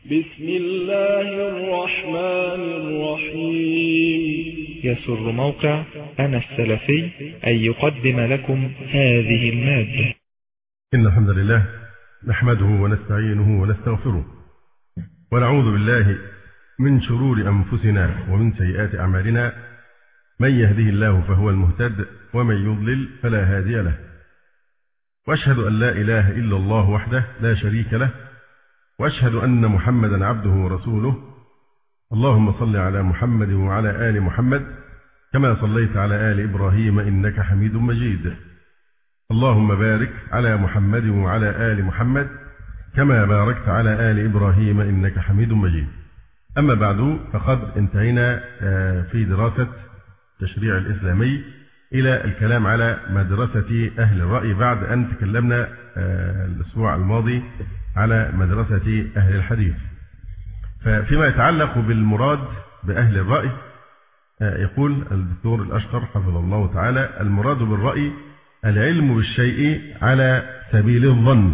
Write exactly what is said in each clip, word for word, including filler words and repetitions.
بسم الله الرحمن الرحيم. يسر موقع أنا السلفي أن يقدم لكم هذه المادة. إن الحمد لله نحمده ونستعينه ونستغفره ونعوذ بالله من شرور أنفسنا ومن سيئات أعمالنا، من يهده الله فهو المهتد ومن يضلل فلا هادي له، وأشهد أن لا إله إلا الله وحده لا شريك له، وأشهد أن محمدا عبده ورسوله. اللهم صل على محمد وعلى آل محمد كما صليت على آل إبراهيم إنك حميد مجيد. اللهم بارك على محمد وعلى آل محمد كما باركت على آل إبراهيم إنك حميد مجيد. أما بعد، فقد انتهينا في دراسة التشريع الإسلامي إلى الكلام على مدرسة أهل الرأي، بعد أن تكلمنا الأسبوع الماضي على مدرسة أهل الحديث. ففيما يتعلق بالمراد بأهل الرأي، يقول الدكتور الأشقر حفظه الله تعالى: المراد بالرأي العلم بالشيء على سبيل الظن،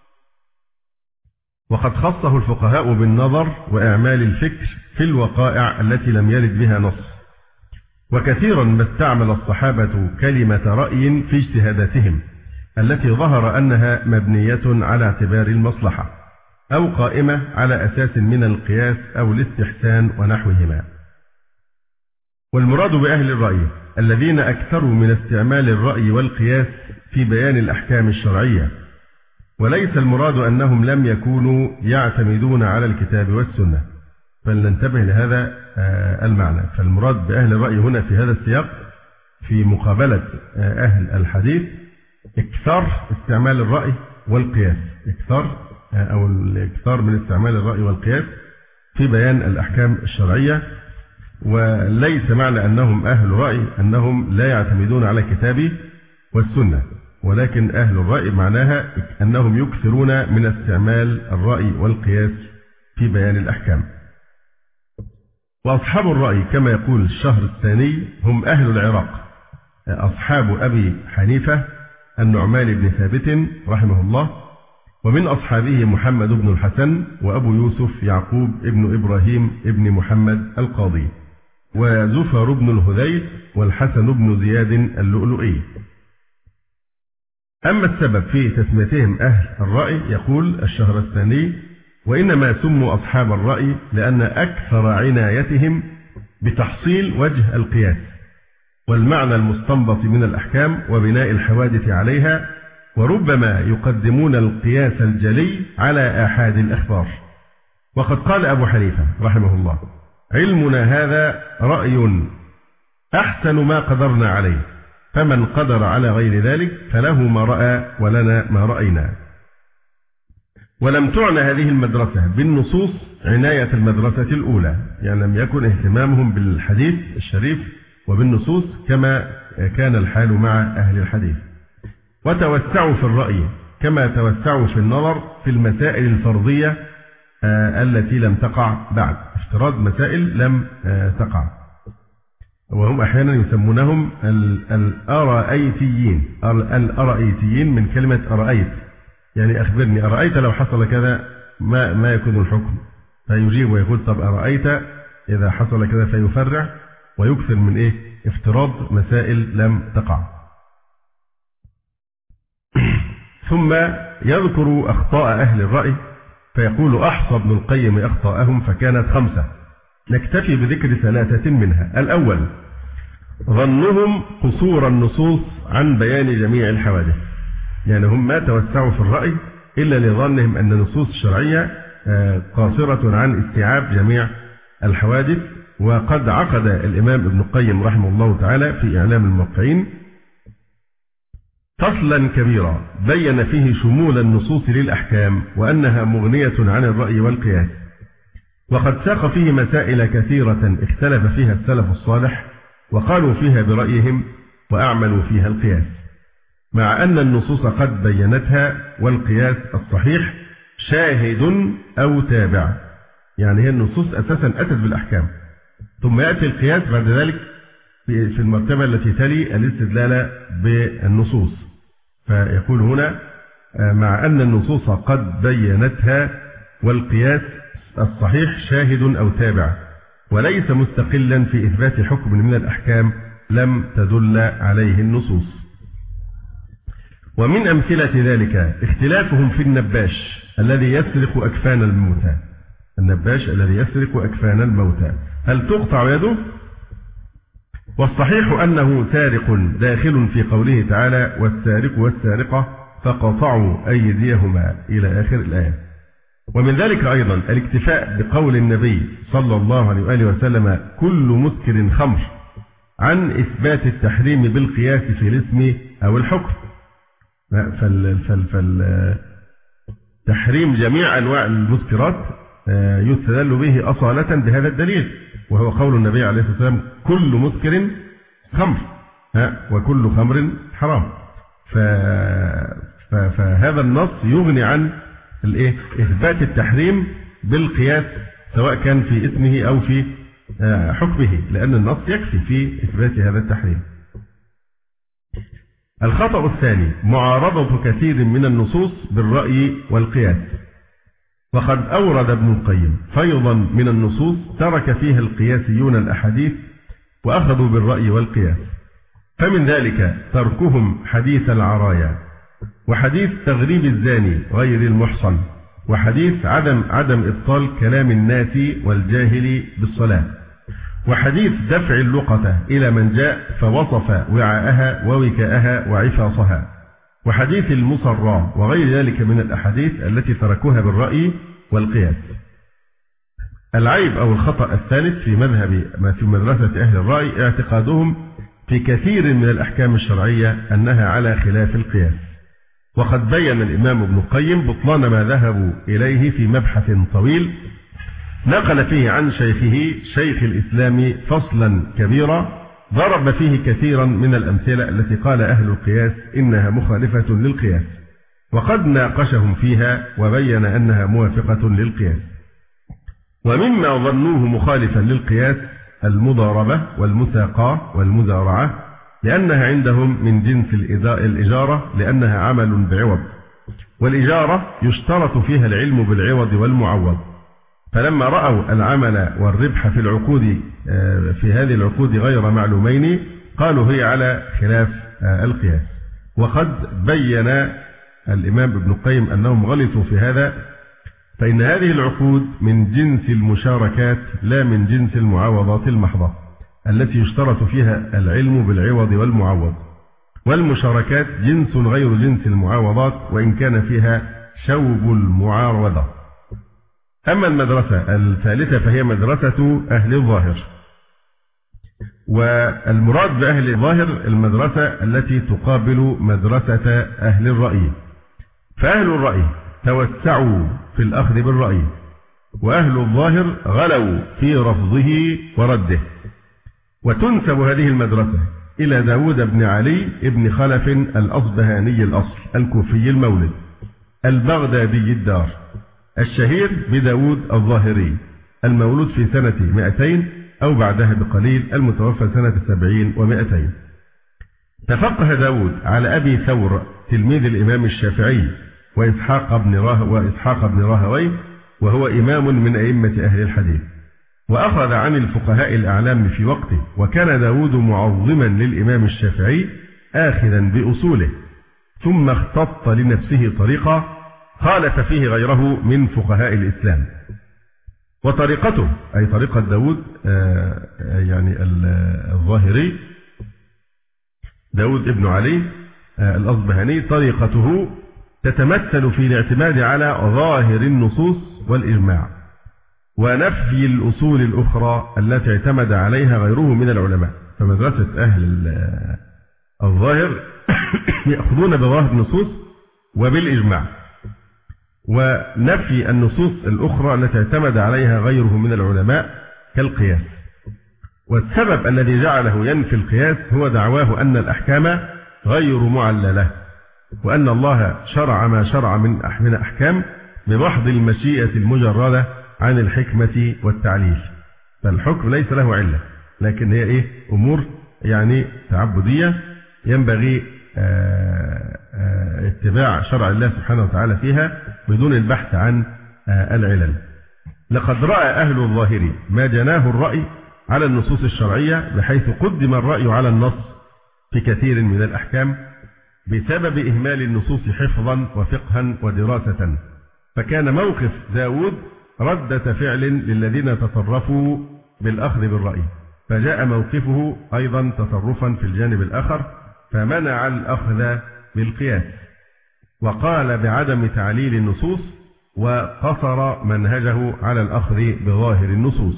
وقد خصه الفقهاء بالنظر وإعمال الفكر في الوقائع التي لم يرد بها نص. وكثيرا ما استعمل الصحابة كلمة رأي في اجتهاداتهم التي ظهر أنها مبنية على اعتبار المصلحة أو قائمة على أساس من القياس أو الاستحسان ونحوهما. والمراد بأهل الرأي الذين أكثروا من استعمال الرأي والقياس في بيان الأحكام الشرعية، وليس المراد أنهم لم يكونوا يعتمدون على الكتاب والسنة، فلننتبه لهذا المعنى. فالمراد بأهل الرأي هنا في هذا السياق في مقابلة أهل الحديث اكثار استعمال الرأي والقياس، اكثار أو الاكثار من استعمال الرأي والقياس في بيان الأحكام الشرعية. وليس معنى أنهم أهل رأي أنهم لا يعتمدون على الكتاب والسنة، ولكن أهل الرأي معناها أنهم يكثرون من استعمال الرأي والقياس في بيان الأحكام. وأصحاب الرأي كما يقول الشهر الثاني هم أهل العراق، أصحاب أبي حنيفة النعمان بن ثابت رحمه الله، ومن أصحابه محمد بن الحسن وأبو يوسف يعقوب ابن إبراهيم ابن محمد القاضي، وزفر بن الهذيل والحسن بن زياد اللؤلؤي. أما السبب في تسميتهم أهل الرأي، يقول الشهر الثاني: وإنما سموا أصحاب الرأي لأن أكثر عنايتهم بتحصيل وجه القياس والمعنى المستنبط من الأحكام وبناء الحوادث عليها، وربما يقدمون القياس الجلي على آحاد الأخبار. وقد قال أبو حنيفة رحمه الله: علمنا هذا رأي أحسن ما قدرنا عليه، فمن قدر على غير ذلك فله ما رأى ولنا ما رأينا. ولم تعنى هذه المدرسة بالنصوص عناية المدرسة الأولى، يعني لم يكن اهتمامهم بالحديث الشريف وبالنصوص كما كان الحال مع أهل الحديث. وتوسعوا في الرأي كما توسعوا في النظر في المسائل الفرضية التي لم تقع بعد، افتراض مسائل لم تقع. وهم أحيانا يسمونهم الأرأيتيين، الأرأيتيين من كلمة أرأيت، يعني أخبرني أرأيت لو حصل كذا ما ما يكون الحكم، فيجيب ويقول طب أرأيت إذا حصل كذا، فيفرع ويكثر من إيه؟ افتراض مسائل لم تقع. ثم يذكر أخطاء أهل الرأي، فيقول: أحصى ابن القيم أخطاءهم فكانت خمسة، نكتفي بذكر ثلاثة منها. الأول: ظنهم قصور النصوص عن بيان جميع الحوادث، يعني هم ما توسعوا في الرأي إلا لظنهم أن النصوص الشرعية قاصرة عن استيعاب جميع الحوادث. وقد عقد الإمام ابن القيم رحمه الله تعالى في إعلام الموقعين فصلا كبيرا بين فيه شمول النصوص للأحكام وأنها مغنية عن الرأي والقياس، وقد ساق فيه مسائل كثيرة اختلف فيها السلف الصالح وقالوا فيها برأيهم وأعملوا فيها القياس، مع أن النصوص قد بينتها، والقياس الصحيح شاهد أو تابع، يعني هي النصوص أساسا أتت بالأحكام، ثم يأتي القياس بعد ذلك في المرتبة التي تلي الاستدلال بالنصوص. فيقول هنا: مع أن النصوص قد بينتها والقياس الصحيح شاهد أو تابع، وليس مستقلا في إثبات حكم من الأحكام لم تدل عليه النصوص. ومن أمثلة ذلك اختلافهم في النباش الذي يسرق أكفان الموتى. النباش الذي يسرق أكفان الموتى هل تقطع يده؟ والصحيح أنه سارق داخل في قوله تعالى والسارق والسارقة فقطعوا أيديهما إلى آخر الآية. ومن ذلك أيضا الاكتفاء بقول النبي صلى الله عليه وآله وسلم كل مسكر خمر عن إثبات التحريم بالقياس في الاسم أو الحكم. فال فال فال تحريم جميع أنواع المسكرات يستدل به أصالة بهذا الدليل، وهو قول النبي عليه الصلاة والسلام كل مسكر خمر وكل خمر حرام. فهذا النص يغني عن إثبات التحريم بالقياس سواء كان في اسمه أو في حكمه، لأن النص يكفي في إثبات هذا التحريم. الخطأ الثاني معارضة كثير من النصوص بالرأي والقياس. وقد أورد ابن القيم فيضا من النصوص ترك فيها القياسيون الأحاديث وأخذوا بالرأي والقياس، فمن ذلك تركهم حديث العرايا، وحديث تغريب الزاني غير المحصن، وحديث عدم عدم إبطال كلام الناس والجاهل بالصلاة، وحديث دفع اللقطة إلى من جاء فوصف وعاءها ووكاءها وعفاصها، وحديث المصرى وغير ذلك من الأحاديث التي تركوها بالرأي والقياس. العيب أو الخطأ الثالث في مذهب ما في مدرسة أهل الرأي اعتقادهم في كثير من الأحكام الشرعية أنها على خلاف القياس. وقد بين الإمام ابن القيم بطلان ما ذهبوا إليه في مبحث طويل نقل فيه عن شيخه شيخ الإسلام فصلا كبيرا ضرب فيه كثيرا من الأمثلة التي قال أهل القياس إنها مخالفة للقياس، وقد ناقشهم فيها وبين أنها موافقة للقياس. ومما ظنوه مخالفا للقياس المضاربة والمساقاة والمزارعة، لأنها عندهم من جنس الإجارة لأنها عمل بعوض، والإجارة يشترط فيها العلم بالعوض والمعوض، فلما رأوا العمل والربح في العقود في هذه العقود غير معلومين قالوا هي على خلاف القياس. وقد بين الإمام ابن القيم أنهم غلطوا في هذا، فإن هذه العقود من جنس المشاركات لا من جنس المعاوضات المحضة التي يشترط فيها العلم بالعوض والمعوض، والمشاركات جنس غير جنس المعاوضات وإن كان فيها شوب المعارضة. أما المدرسة الثالثة فهي مدرسة أهل الظاهر، والمراد بأهل الظاهر المدرسة التي تقابل مدرسة أهل الرأي. فأهل الرأي توسعوا في الأخذ بالرأي، وأهل الظاهر غلوا في رفضه ورده. وتنسب هذه المدرسة إلى داود بن علي بن خلف الأصبهاني الأصل الكوفي المولد البغدادي الدار الشهير بداود الظاهري المولود في سنة مئتين أو بعدها بقليل المتوفى سنة سبعين ومئتين. تفقه داود على أبي ثور تلميذ الإمام الشافعي وإسحاق بن راه وإسحاق بن راهويه، وهو إمام من أئمة أهل الحديث، وأخذ عن الفقهاء الأعلام في وقته، وكان داود معظما للإمام الشافعي آخذا بأصوله، ثم اختط لنفسه طريقة خالف فيه غيره من فقهاء الإسلام. وطريقته أي طريقة داود يعني الظاهري داود ابن علي الأصبهاني، طريقته تتمثل في الاعتماد على ظاهر النصوص والإجماع ونفي الأصول الأخرى التي اعتمد عليها غيره من العلماء. فمدرسة أهل الظاهر يأخذون بظاهر النصوص وبالإجماع ونفي النصوص الأخرى التي اعتمد عليها غيره من العلماء كالقياس. والسبب الذي جعله ينفي القياس هو دعواه أن الأحكام غير معللة، وأن الله شرع ما شرع من أحكام بمحض المشيئة المجردة عن الحكمة والتعليل. فالحكم ليس له علة، لكن هي إيه؟ أمور يعني تعبدية ينبغي آآ آآ اتباع شرع الله سبحانه وتعالى فيها بدون البحث عن العلل. لقد رأى أهل الظاهر ما جناه الرأي على النصوص الشرعية، بحيث قدم الرأي على النص في كثير من الأحكام بسبب إهمال النصوص حفظا وفقها ودراسة. فكان موقف داود ردة فعل للذين تطرفوا بالأخذ بالرأي، فجاء موقفه أيضا تصرفا في الجانب الآخر فمنع الأخذ بالقياس، وقال بعدم تعليل النصوص، وقصر منهجه على الأخذ بظاهر النصوص.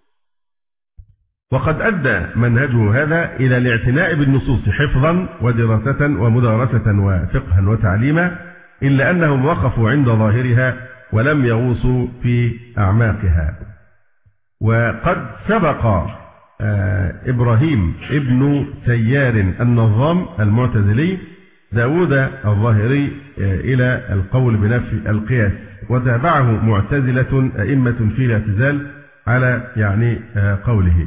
وقد أدى منهجه هذا إلى الاعتناء بالنصوص حفظا ودراسة ومدارسة وفقها وتعليما، إلا أنهم وقفوا عند ظاهرها ولم يغوصوا في أعماقها. وقد سبق إبراهيم ابن سيار النظام المعتزلي داود الظاهري إلى القول بنفي القياس، وتابعه معتزلة أئمة في الاعتزال على يعني قوله.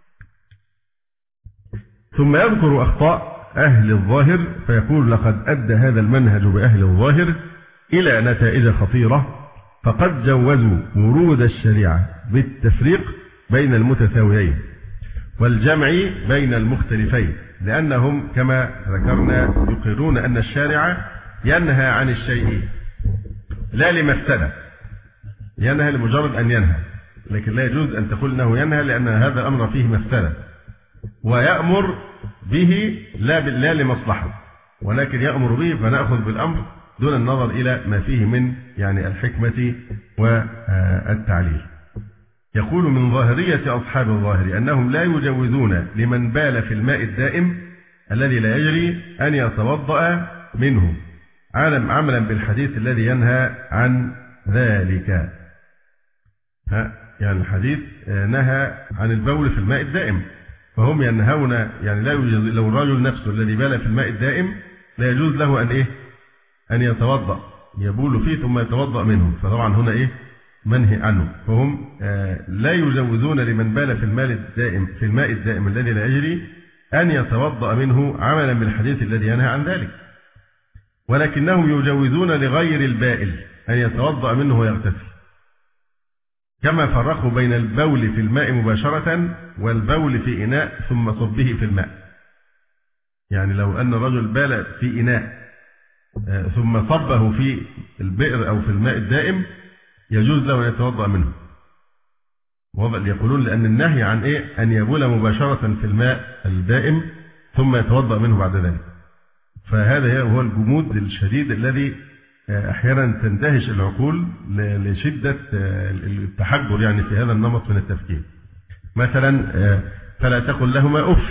ثم يذكر أخطاء أهل الظاهر فيقول: لقد أدى هذا المنهج بأهل الظاهر إلى نتائج خطيرة، فقد جوزوا ورود الشريعة بالتفريق بين المتساويين والجمع بين المختلفين، لأنهم كما ذكرنا يقرون أن الشارع ينهى عن الشيء لا لمفسدة، ينهى لمجرد أن ينهى، لكن لا يجوز أن تقول أنه ينهى لأن هذا الأمر فيه مفسدة، ويأمر به لا لا لمصلحة، ولكن يأمر به فنأخذ بالأمر دون النظر إلى ما فيه من يعني الحكمة والتعليل. يقول: من ظاهرية أصحاب الظاهر أنهم لا يجوزون لمن بال في الماء الدائم الذي لا يجري أن يتوضأ منه، عملا بالحديث الذي ينهى عن ذلك. يعني الحديث نهى عن البول في الماء الدائم، فهم ينهون يعني لا يجوز لو الرجل نفسه الذي بال في الماء الدائم لا يجوز له أن إيه أن يتوضأ، يبول فيه ثم يتوضأ منه، فطبعا هنا إيه منهي عنه. فهم لا يجوزون لمن بال في الماء الدائم في الماء الدائم الذي لا يجري أن يتوضأ منه، عملا بالحديث الذي ينهى عن ذلك، ولكنهم يجوزون لغير البائل أن يتوضأ منه ويغتسل، كما فرقوا بين البول في الماء مباشرة والبول في إناء ثم صبه في الماء. يعني لو أن الرجل بال في إناء ثم صبه في البئر أو في الماء الدائم يجوز له أن يتوضأ منه. يقولون لأن النهي عن إيه أن يبول مباشرة في الماء الدائم ثم يتوضأ منه بعد ذلك. فهذا هو الجمود الشديد الذي أحيانا تندهش العقول لشدة التحجر يعني في هذا النمط من التفكير. مثلا: فلا تقل لهما أف،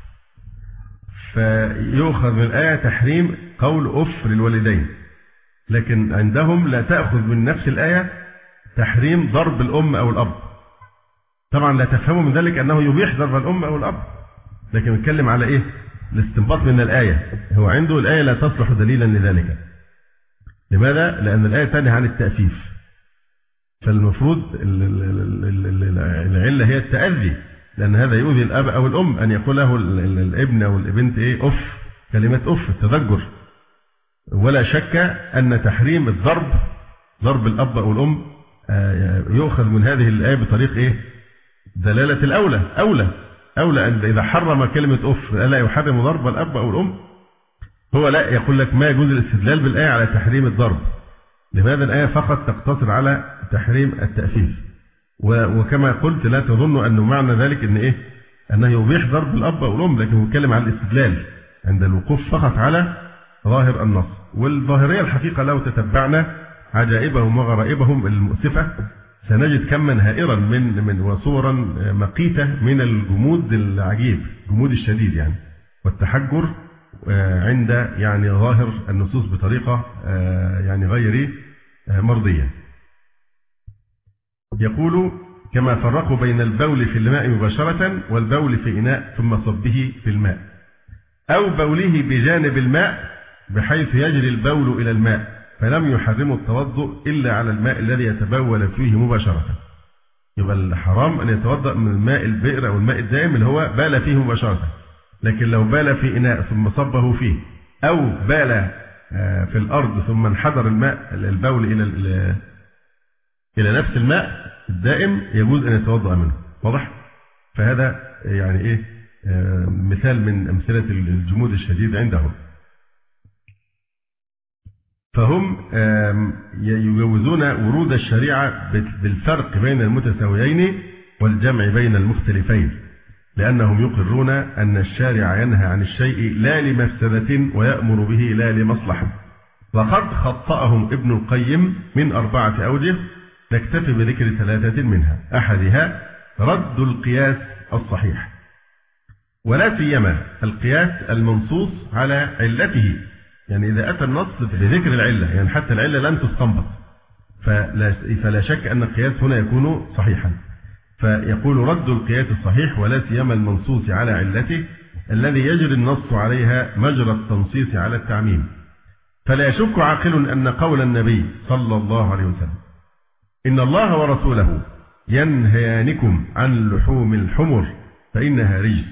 فيؤخذ من الآية تحريم قول أف للوالدين، لكن عندهم لا تأخذ من نفس الآية تحريم ضرب الأم أو الأب. طبعا لا تفهموا من ذلك أنه يبيح ضرب الأم أو الأب، لكن نتكلم على إيه الاستنباط من الآية. هو عنده الآية لا تصلح دليلا لذلك. لماذا؟ لأن الآية تنهى عن التأفيف، فالمفروض العلة هي التأذي، لأن هذا يؤذي الأب أو الأم أن يقول له الابن أو البنت إيه أف، كلمة أف التذكر. ولا شك أن تحريم الضرب ضرب الأب أو الأم يؤخذ من هذه الآية بطريق إيه دلالة الأولى، أولى أولى أن إذا حرم كلمة أف ألا يحرم ضرب الأب أو الأم. هو لا يقول لك ما يجوز الاستدلال بالآية على تحريم الضرب. لماذا الآية فقط تقتصر على تحريم التأفيف؟ وكما قلت لا تظن أنه معنى ذلك أن إيه أنه يبيح ضرب الأب أو الأم، لكن هو يتكلم عن الاستدلال عند الوقوف فقط على ظاهر النص. والظاهرية الحقيقة لو تتبعنا عجائبهم وغرائبهم المؤسفة سنجد كما هائرا من من وصورا مقيتة من الجمود العجيب، الجمود الشديد يعني والتحجر عند يعني ظاهر النصوص بطريقة يعني غير مرضية. يقول: كما فرقوا بين البول في الماء مباشرة والبول في إناء ثم صبه في الماء، أو بوله بجانب الماء بحيث يجري البول إلى الماء، فلم يحرموا التوضؤ إلا على الماء الذي يتبول فيه مباشرة. يبقى الحرام أن يتوضأ من الماء البئر أو الماء الدائم اللي هو بال فيه مباشرة، لكن لو بال في إناء ثم صبه فيه، أو بال في الأرض ثم انحدر الماء البول إلى إلى نفس الماء، الدائم يجوز أن يتوضأ منه. واضح؟ فهذا يعني إيه مثال من أمثلة الجمود الشديد عندهم. فهم يجوزون ورود الشريعة بالفرق بين المتساويين والجمع بين المختلفين، لأنهم يقرون أن الشارع ينهى عن الشيء لا لمفسدة ويأمر به لا لمصلحة. وقد خطأهم ابن القيم من أربعة أوجه، نكتفي بذكر ثلاثة منها. أحدها رد القياس الصحيح، ولا سيما القياس المنصوص على علته. يعني إذا أتى النص بذكر العلة، يعني حتى العلة لن تستنبط، فلا, فلا شك أن القياس هنا يكون صحيحا. فيقول رد القياس الصحيح ولا سيما المنصوص على علته الذي يجري النص عليها مجرى التنصيص على التعميم. فلا يشك عاقل أن قول النبي صلى الله عليه وسلم إن الله ورسوله ينهيانكم عن لحوم الحمر فإنها رجس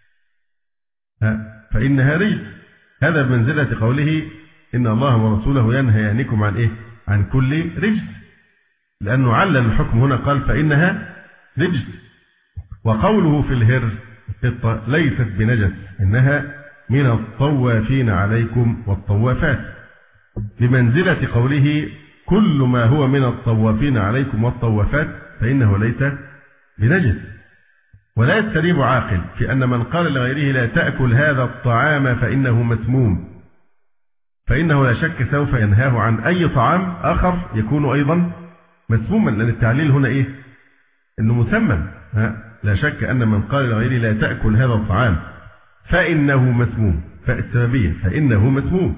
فإنها رجس هذا بمنزلة قوله إن الله ورسوله ينهيانكم عن إيه؟ عن كل رجس، لأنه علل الحكم هنا قال فإنها رجس. وقوله في الهر قطة ليست بنجس إنها من الطوافين عليكم والطوافات، بمنزلة قوله كل ما هو من الطوافين عليكم والطوافات فإنه ليس بنجس. ولا يستريب عاقل في أن من قال لغيره لا تأكل هذا الطعام فإنه مسموم، فإنه لا شك سوف ينهاه عن أي طعام آخر يكون أيضا مسموما، لأن التعليل هنا إيه؟ إنه مسمى. لا شك أن من قال لغيره لا تأكل هذا الطعام فإنه مسموم، فالسببية فإنه مسموم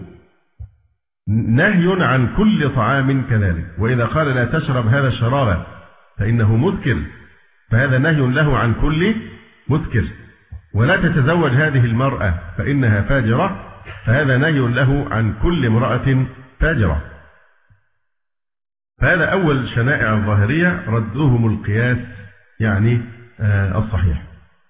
نهي عن كل طعام كذلك. وإذا قال لا تشرب هذا الشراب فإنه مسكر، فهذا نهي له عن كل مسكر. ولا تتزوج هذه المرأة فإنها فاجرة، فهذا نهي له عن كل امرأة فاجرة. فهذا أول شنائع الظاهرية ردهم القياس يعني آه الصحيح.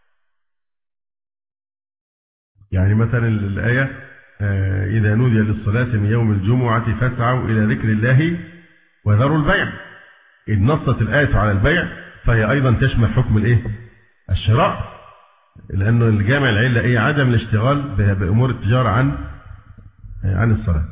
يعني مثلا الآية آه إذا نودي للصلاة من يوم الجمعة فاسعوا إلى ذكر الله وذروا البيع. إذ نصت الآية على البيع فهي أيضا تشمل حكم الإيه؟ الشراء، لأنه الجامع العلة إيه؟ عدم الاشتغال بأمور التجارة عن عن الصلاة.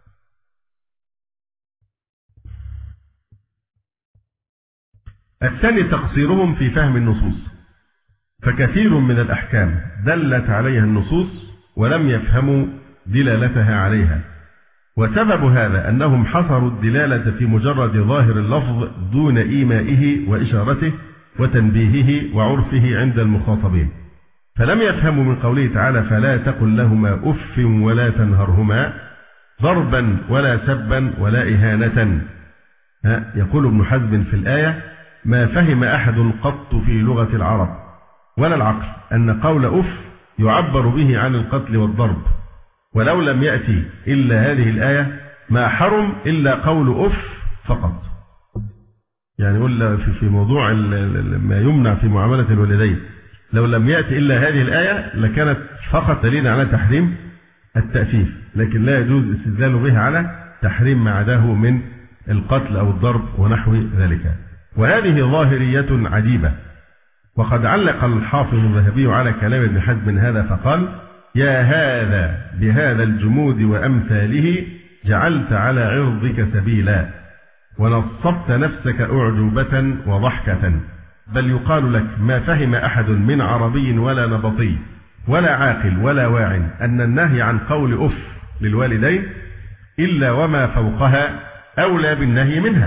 الثاني تقصيرهم في فهم النصوص، فكثير من الأحكام دلت عليها النصوص ولم يفهموا دلالتها عليها، وسبب هذا أنهم حصروا الدلالة في مجرد ظاهر اللفظ دون إيمائه وإشارته وتنبيهه وعرفه عند المخاطبين، فلم يفهموا من قوله تعالى فلا تقل لهما أف ولا تنهرهما ضربا ولا سبا ولا إهانة. يقول ابن حزم في الآية ما فهم أحد قط في لغة العرب ولا العقل أن قول أف يعبر به عن القتل والضرب، ولو لم يأتي إلا هذه الآية ما حرم إلا قول أف فقط. يعني يقول في موضوع ما يمنع في معاملة الوالدين لو لم يأتي إلا هذه الآية لكانت فقط دليل على تحريم التأثيف، لكن لا يجوز الاستدلال به على تحريم ما عداه من القتل أو الضرب ونحو ذلك. وهذه ظاهرية عجيبة. وقد علق الحافظ الذهبي على كلام ابن حزم هذا فقال يا هذا بهذا الجمود وأمثاله جعلت على عرضك سبيلا ونصبت نفسك أعجوبة وضحكة، بل يقال لك ما فهم أحد من عربي ولا نبطي ولا عاقل ولا واع أن النهي عن قول أف للوالدين إلا وما فوقها أولى بالنهي منها.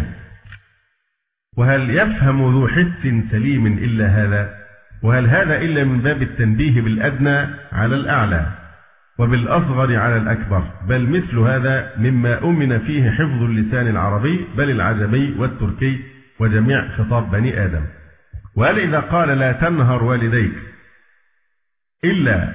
وهل يفهم ذو حس سليم إلا هذا؟ وهل هذا إلا من باب التنبيه بالأدنى على الأعلى وبالأصغر على الأكبر؟ بل مثل هذا مما أمن فيه حفظ اللسان العربي بل العجمي والتركي وجميع خطاب بني آدم. وهل إذا قال لا تنهر والديك إلا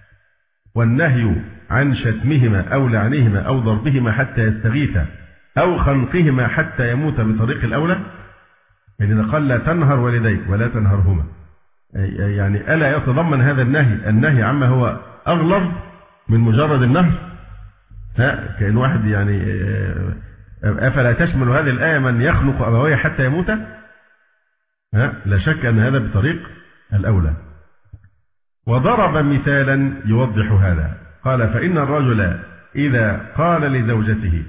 والنهي عن شتمهما أو لعنهما أو ضربهما حتى يستغيثا أو خنقهما حتى يموت بطريق الأولى؟ يعني إذا قال لا تنهر والديك ولا تنهرهما يعني ألا يتضمن هذا النهي النهي عما هو أغلظ من مجرد النهر؟ ها كأن واحد يعني أفلا تشمل هذه الآية من يخلق أبويه حتى يموت؟ لا شك أن هذا بطريق الأولى. وضرب مثالا يوضح هذا، قال: فإن الرجل إذا قال لزوجته: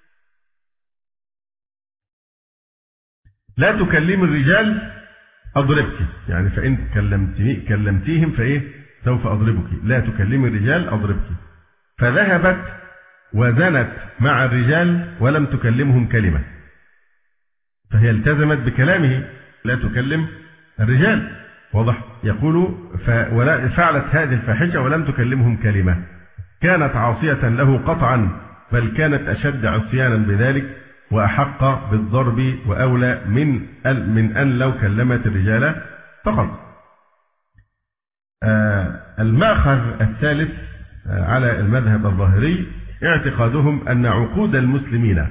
لا تكلم الرجال أضربك، يعني فإن كلمتيهم فإيه سوف أضربك، لا تكلم الرجال أضربك، فذهبت وزنت مع الرجال ولم تكلمهم كلمة، فهي التزمت بكلامه لا تكلم الرجال، واضح؟ يقول فعلت هذه الفاحشة ولم تكلمهم كلمة، كانت عاصية له قطعا، بل كانت أشد عصيانا بذلك وأحق بالضرب وأولى من من أن لو كلمت الرجال فقط. آه المأخذ الثالث آه على المذهب الظاهري اعتقادهم أن عقود المسلمين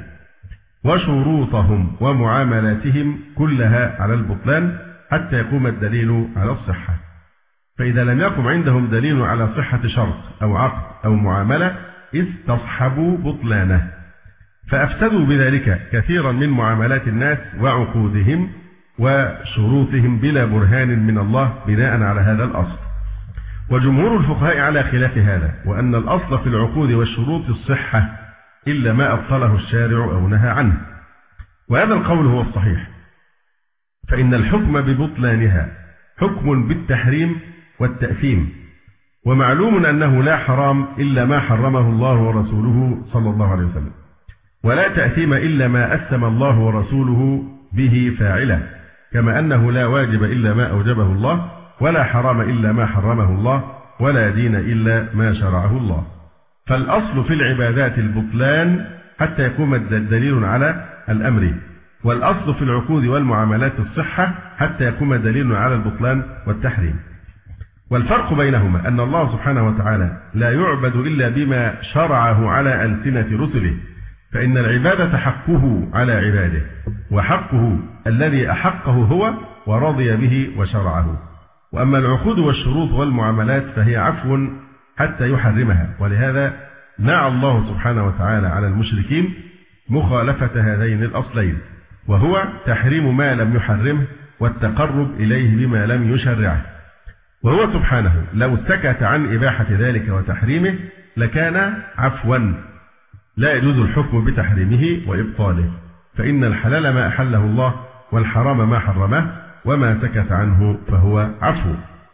وشروطهم ومعاملاتهم كلها على البطلان حتى يقوم الدليل على الصحة، فإذا لم يقم عندهم دليل على صحة شرط أو عقد أو معاملة استصحبوا بطلانه، فأفسدوا بذلك كثيرا من معاملات الناس وعقودهم وشروطهم بلا برهان من الله بناء على هذا الأصل. وجمهور الفقهاء على خلاف هذا، وأن الأصل في العقود والشروط الصحة إلا ما أبطله الشارع أو نهى عنه، وهذا القول هو الصحيح، فإن الحكم ببطلانها حكم بالتحريم والتأثيم، ومعلوم أنه لا حرام إلا ما حرمه الله ورسوله صلى الله عليه وسلم، ولا تأثيم إلا ما أثم الله ورسوله به فاعله، كما أنه لا واجب إلا ما أوجبه الله، ولا حرام إلا ما حرمه الله، ولا دين إلا ما شرعه الله. فالأصل في العبادات البطلان حتى يقوم الدليل على الأمر، والأصل في العقود والمعاملات الصحة حتى يقوم دليل على البطلان والتحريم. والفرق بينهما أن الله سبحانه وتعالى لا يعبد إلا بما شرعه على ألسنة رسله، فإن العبادة حقه على عباده، وحقه الذي أحقه هو ورضي به وشرعه. وأما العقود والشروط والمعاملات فهي عفو حتى يحرمها، ولهذا نعى الله سبحانه وتعالى على المشركين مخالفة هذين الأصلين، وهو تحريم ما لم يحرمه والتقرب إليه بما لم يشرعه. وهو سبحانه لو سكت عن إباحة ذلك وتحريمه لكان عفوا، لا يجوز الحكم بتحريمه وإبطاله، فإن الحلال ما أحله الله والحرام ما حرمه، وما سكت عنه فهو عفو.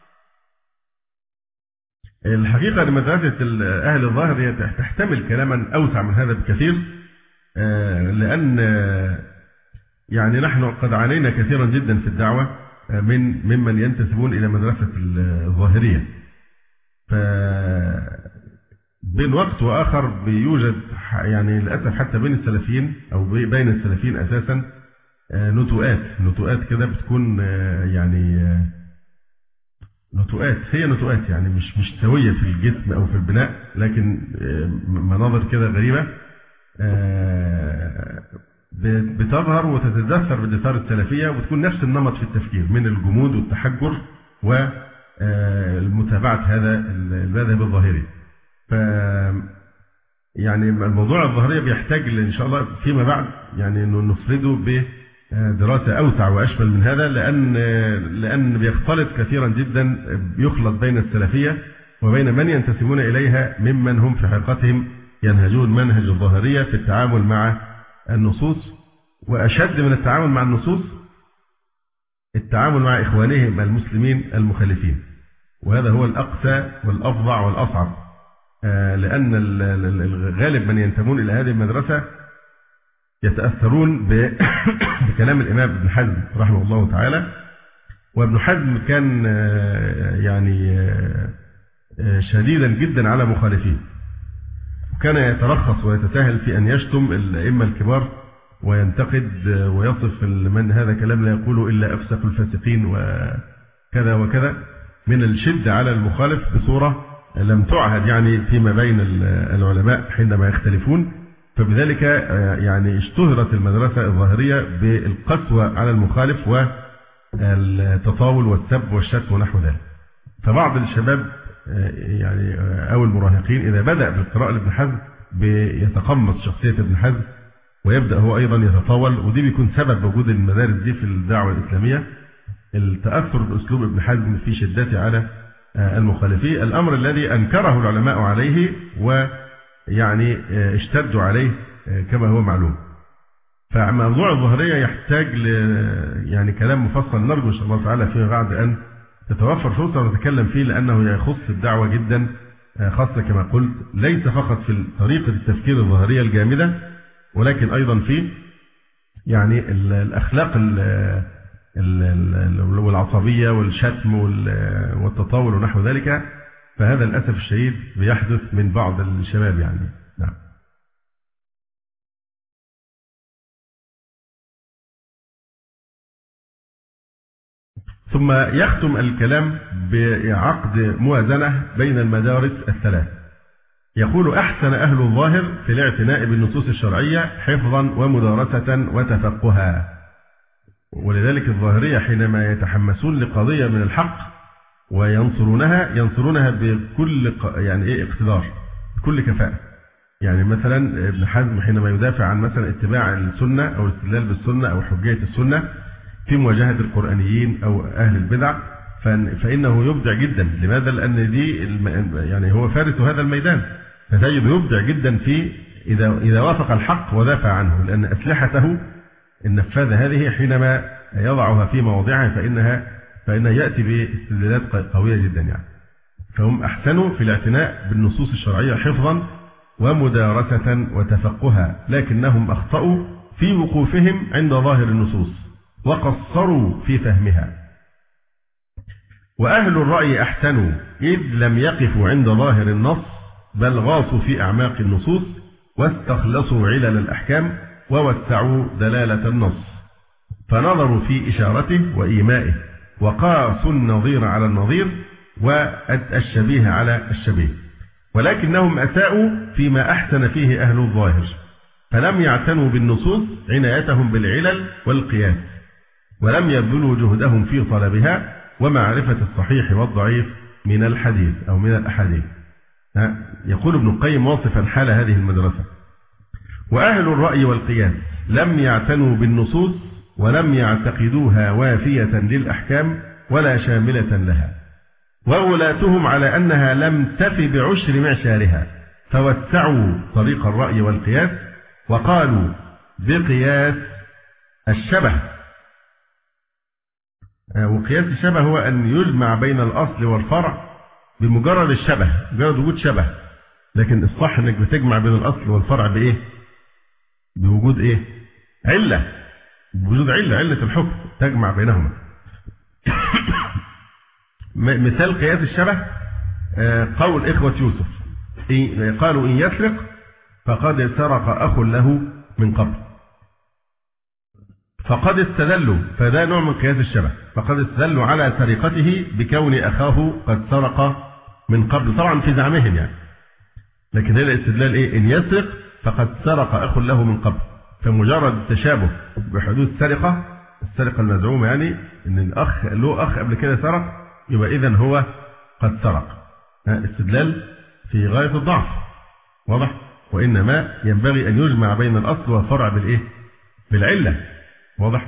الحقيقة لمدرسة أهل الظاهر هي تحتمل كلاما أوسع من هذا بكثير، لأن يعني نحن قد عانينا كثيرا جدا في الدعوة من ممن ينتسبون إلى مدرسة الظاهرية، بين وقت وآخر بيوجد يعني للأسف حتى بين السلفيين أو بين السلفيين أساسا نتوءات نتوءات كده بتكون يعني نتوءات هي نتوءات يعني مش مش سوية في الجسم أو في البناء، لكن مناظر كده غريبة بتظهر وتتدثر بالدثار السلفية، وتكون نفس النمط في التفكير من الجمود والتحجر ومتابعة هذا المذهب الظاهري. ف يعني الموضوع الظاهرية بيحتاج إن شاء الله فيما بعد يعني إنه نفرده بدراسة أوسع وأشمل من هذا، لأن لأن بيختلط كثيرا جدا، يخلط بين السلفية وبين من ينتسبون إليها ممن هم في حقيقتهم ينهجون منهج الظاهرية في التعامل مع النصوص، وأشد من التعامل مع النصوص التعامل مع إخوانهم المسلمين المخالفين، وهذا هو الأقسى والأفظع والأصعب، لأن الغالب من ينتمون إلى هذه المدرسة يتأثرون بكلام الإمام ابن حزم رحمه الله تعالى. وابن حزم كان يعني شديدا جدا على مخالفين، وكان يترخص ويتساهل في أن يشتم الأئمة الكبار وينتقد ويصف من هذا كلام لا يقوله إلا أفسق الفاسقين وكذا وكذا، من الشدة على المخالف بصورة لم تعهد يعني فيما بين العلماء حينما يختلفون. فبذلك يعني اشتهرت المدرسة الظاهرية بالقسوة على المخالف والتطاول والسب والشتم ونحو ذلك. فبعض الشباب يعني أو المراهقين إذا بدأ بالقراءة لابن حزم بيتقمص شخصية ابن حزم ويبدأ هو أيضا يتطاول، ودي بيكون سبب وجود المدارس دي في الدعوة الإسلامية، التأثر بأسلوب ابن حزم في شدته على المخالفين، الأمر الذي أنكره العلماء عليه ويعني اشتدوا عليه كما هو معلوم. فموضوع الظاهرية يحتاج ل يعني كلام مفصل، نرجو إن شاء الله تعالى فيما بعد أن تتوفر فرصة ونتكلم فيه، لأنه يخص الدعوة جدا، خاصة كما قلت ليس فقط في طريقة التفكير الظاهرية الجامدة، ولكن أيضا في يعني الأخلاق والعصبية والشتم والتطاول ونحو ذلك. فهذا للأسف الشديد بيحدث من بعض الشباب يعني. نعم. ثم يختم الكلام بعقد موازنة بين المدارس الثلاث. يقول: أحسن أهل الظاهر في الاعتناء بالنصوص الشرعية حفظا ومدارسة وتفقها. ولذلك الظاهرية حينما يتحمسون لقضية من الحق وينصرونها ينصرونها بكل يعني إيه اقتدار، بكل كفاءة. يعني مثلا ابن حزم حينما يدافع عن مثلا اتباع السنة أو الاستدلال بالسنة أو حجية السنة في مواجهة القرآنيين أو أهل البدع، فإنه يبدع جدا. لماذا؟ لأن دي يعني هو فارس هذا الميدان، فتجد يبدع جدا في إذا إذا وافق الحق ودافع عنه، لأن أسلحته النفاذة هذه حينما يضعها في مواضعها فإنها فإنه يأتي باستدلالات قوية جدا يعني. فهم أحسنوا في الاعتناء بالنصوص الشرعية حفظا ومدارسة وتفقها، لكنهم أخطأوا في وقوفهم عند ظاهر النصوص وقصروا في فهمها. وأهل الرأي أحسنوا إذ لم يقفوا عند ظاهر النص، بل غاصوا في أعماق النصوص واستخلصوا علل الأحكام ووسعوا دلالة النص، فنظروا في إشارته وإيمائه وقاسوا النظير على النظير والشبيه على الشبيه. ولكنهم أساءوا فيما أحسن فيه أهل الظاهر، فلم يعتنوا بالنصوص عنايتهم بالعلل والقياس، ولم يبذلوا جهدهم في طلبها ومعرفة الصحيح والضعيف من الحديث أو من الأحاديث. يقول ابن القيم واصفا حال هذه المدرسة: وأهل الرأي والقياس لم يعتنوا بالنصوص ولم يعتقدوها وافية للأحكام ولا شاملة لها، وولاتهم على أنها لم تف بعشر معشارها، فوسعوا طريق الرأي والقياس وقالوا بقياس الشبه. وقياس الشبه هو أن يجمع بين الأصل والفرع بمجرد الشبه، مجرد وجود شبه. لكن الصح أنك بتجمع بين الأصل والفرع بإيه؟ بوجود إيه؟ علة، بوجود علة، علة الحكم تجمع بينهما. مثال قياس الشبه قول إخوة يوسف، قالوا إن يسرق فقد سرق أخ له من قبل، فقد استدلوا، فده نوع من قياس الشبه، فقد استدلوا على سرقته بكون أخاه قد سرق من قبل، طبعا في زعمهم يعني. لكن هنا الاستدلال إيه؟ إن يسرق فقد سرق أخ له من قبل، فمجرد التشابه بحدوث سرقة، السرقة المزعومة يعني إن الأخ له أخ قبل كده سرق، يبقى إذن هو قد سرق. استدلال في غاية الضعف، واضح؟ وإنما ينبغي أن يجمع بين الأصل والفرع بالإيه؟ بالعلة، واضح؟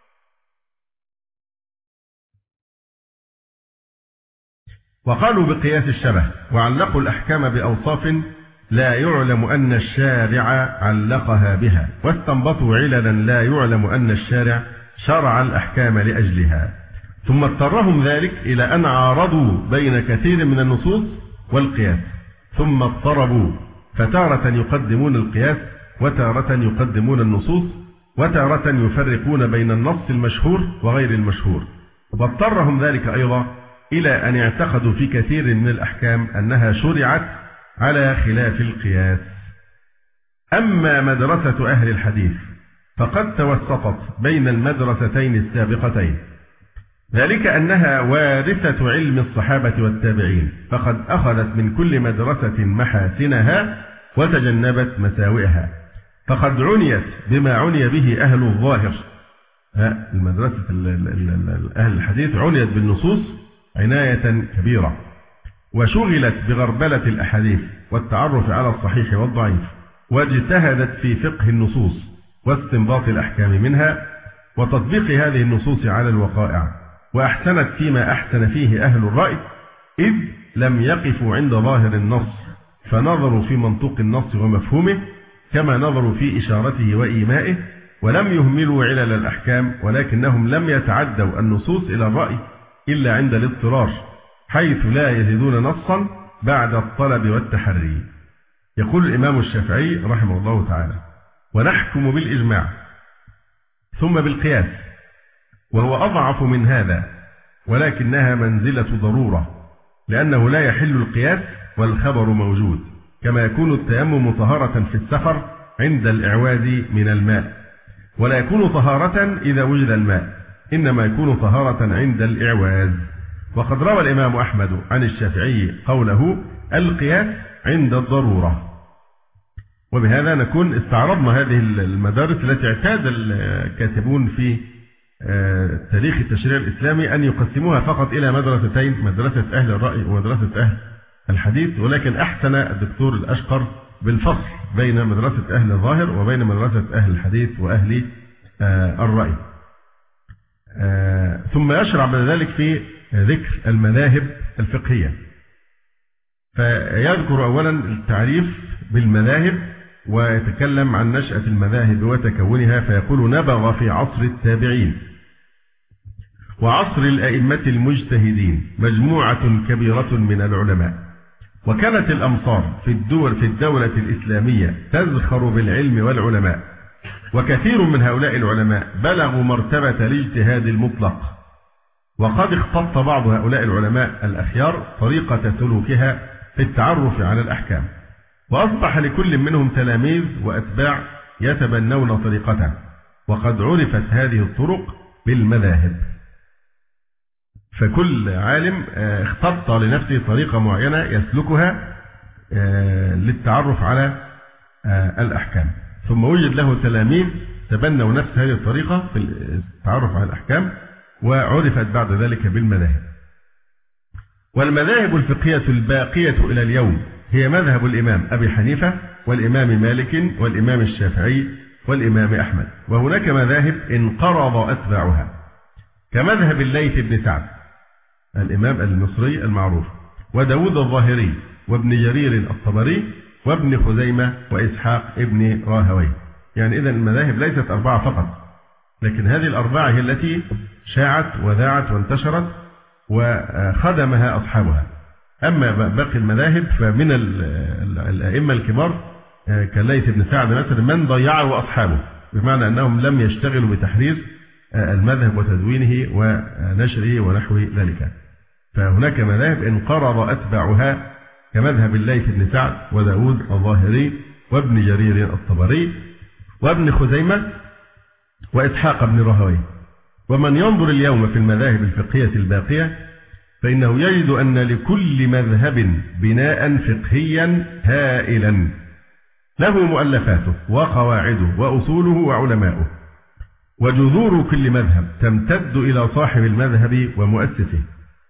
وقالوا بقياس الشبه وعلقوا الأحكام بأوصاف لا يعلم أن الشارع علقها بها، واستنبطوا عللا لا يعلم أن الشارع شرع الأحكام لأجلها، ثم اضطرهم ذلك إلى أن عارضوا بين كثير من النصوص والقياس، ثم اضطربوا، فتارة يقدمون القياس وتارة يقدمون النصوص، وتارة يفرقون بين النص المشهور وغير المشهور. واضطرهم ذلك أيضا إلى أن اعتقدوا في كثير من الأحكام أنها شرعت على خلاف القياس. أما مدرسة أهل الحديث فقد توسطت بين المدرستين السابقتين، ذلك أنها وارثة علم الصحابة والتابعين، فقد أخذت من كل مدرسة محاسنها وتجنبت مساوئها، فقد عنيت بما عني به أهل الظاهر. المدرسة أهل الحديث عنيت بالنصوص عناية كبيرة، وشغلت بغربلة الأحاديث والتعرف على الصحيح والضعيف، واجتهدت في فقه النصوص واستنباط الأحكام منها وتطبيق هذه النصوص على الوقائع، وأحسنت فيما أحسن فيه أهل الرأي، إذ لم يقفوا عند ظاهر النص فنظروا في منطوق النص ومفهومه كما نظروا في إشارته وإيمائه، ولم يهملوا علل الأحكام، ولكنهم لم يتعدوا النصوص إلى الرأي إلا عند الاضطرار، حيث لا يزيدون نصا بعد الطلب والتحري. يقول الإمام الشافعي رحمه الله تعالى: ونحكم بالإجماع ثم بالقياس، وهو أضعف من هذا، ولكنها منزلة ضرورة، لأنه لا يحل القياس والخبر موجود، كما يكون التيمم طهارة في السفر عند الإعواز من الماء، ولا يكون طهارة إذا وجد الماء، إنما يكون طهارة عند الإعواز. وقد روى الإمام أحمد عن الشافعي قوله: القياس عند الضرورة. وبهذا نكون استعرضنا هذه المدارس التي اعتاد الكاتبون في تاريخ التشريع الإسلامي أن يقسموها فقط إلى مدرستين، مدرسة أهل الرأي ومدرسة أهل الحديث، ولكن أحسن الدكتور الأشقر بالفصل بين مدرسة أهل الظاهر وبين مدرسة أهل الحديث وأهل الرأي. ثم يشرع بعد ذلك في ذكر المذاهب الفقهية، فيذكر أولا التعريف بالمذاهب ويتكلم عن نشأة المذاهب وتكونها، فيقول: نبغ في عصر التابعين وعصر الأئمة المجتهدين مجموعة كبيرة من العلماء، وكانت الأمصار في الدول في الدولة الإسلامية تزخر بالعلم والعلماء، وكثير من هؤلاء العلماء بلغوا مرتبة الاجتهاد المطلق، وقد اختط بعض هؤلاء العلماء الأخيار طريقة سلوكها في التعرف على الأحكام، وأصبح لكل منهم تلاميذ وأتباع يتبنون طريقته، وقد عرفت هذه الطرق بالمذاهب. فكل عالم اختط لنفسه طريقة معينة يسلكها للتعرف على الأحكام، ثم وجد له تلاميذ تبنوا نفس هذه الطريقة في التعرف على الأحكام، وعرفت بعد ذلك بالمذاهب. والمذاهب الفقهية الباقية إلى اليوم هي مذهب الإمام أبي حنيفة والإمام مالك والإمام الشافعي والإمام أحمد، وهناك مذاهب انقرض أتباعها كمذهب الليث بن سعد الإمام المصري المعروف، وداود الظاهري، وابن جرير الطبري، وابن خزيمة، وإسحاق ابن راهويه. يعني إذن المذاهب ليست أربعة فقط، لكن هذه الأربعة هي التي شاعت وذاعت وانتشرت وخدمها أصحابها. أما باقي المذاهب فمن الأئمة الكبار كالليث بن سعد مثلا من ضيعه أصحابه، بمعنى أنهم لم يشتغلوا بتحرير المذهب وتدوينه ونشره ونحو ذلك. فهناك مذاهب انقرض أتباعها كمذهب الليث بن سعد وداود الظاهري وابن جرير الطبري وابن خزيمة وإسحاق بن راهويه. ومن ينظر اليوم في المذاهب الفقهية الباقية فإنه يجد أن لكل مذهب بناء فقهيا هائلا له مؤلفاته وقواعده وأصوله وعلماؤه، وجذور كل مذهب تمتد إلى صاحب المذهب ومؤسسه.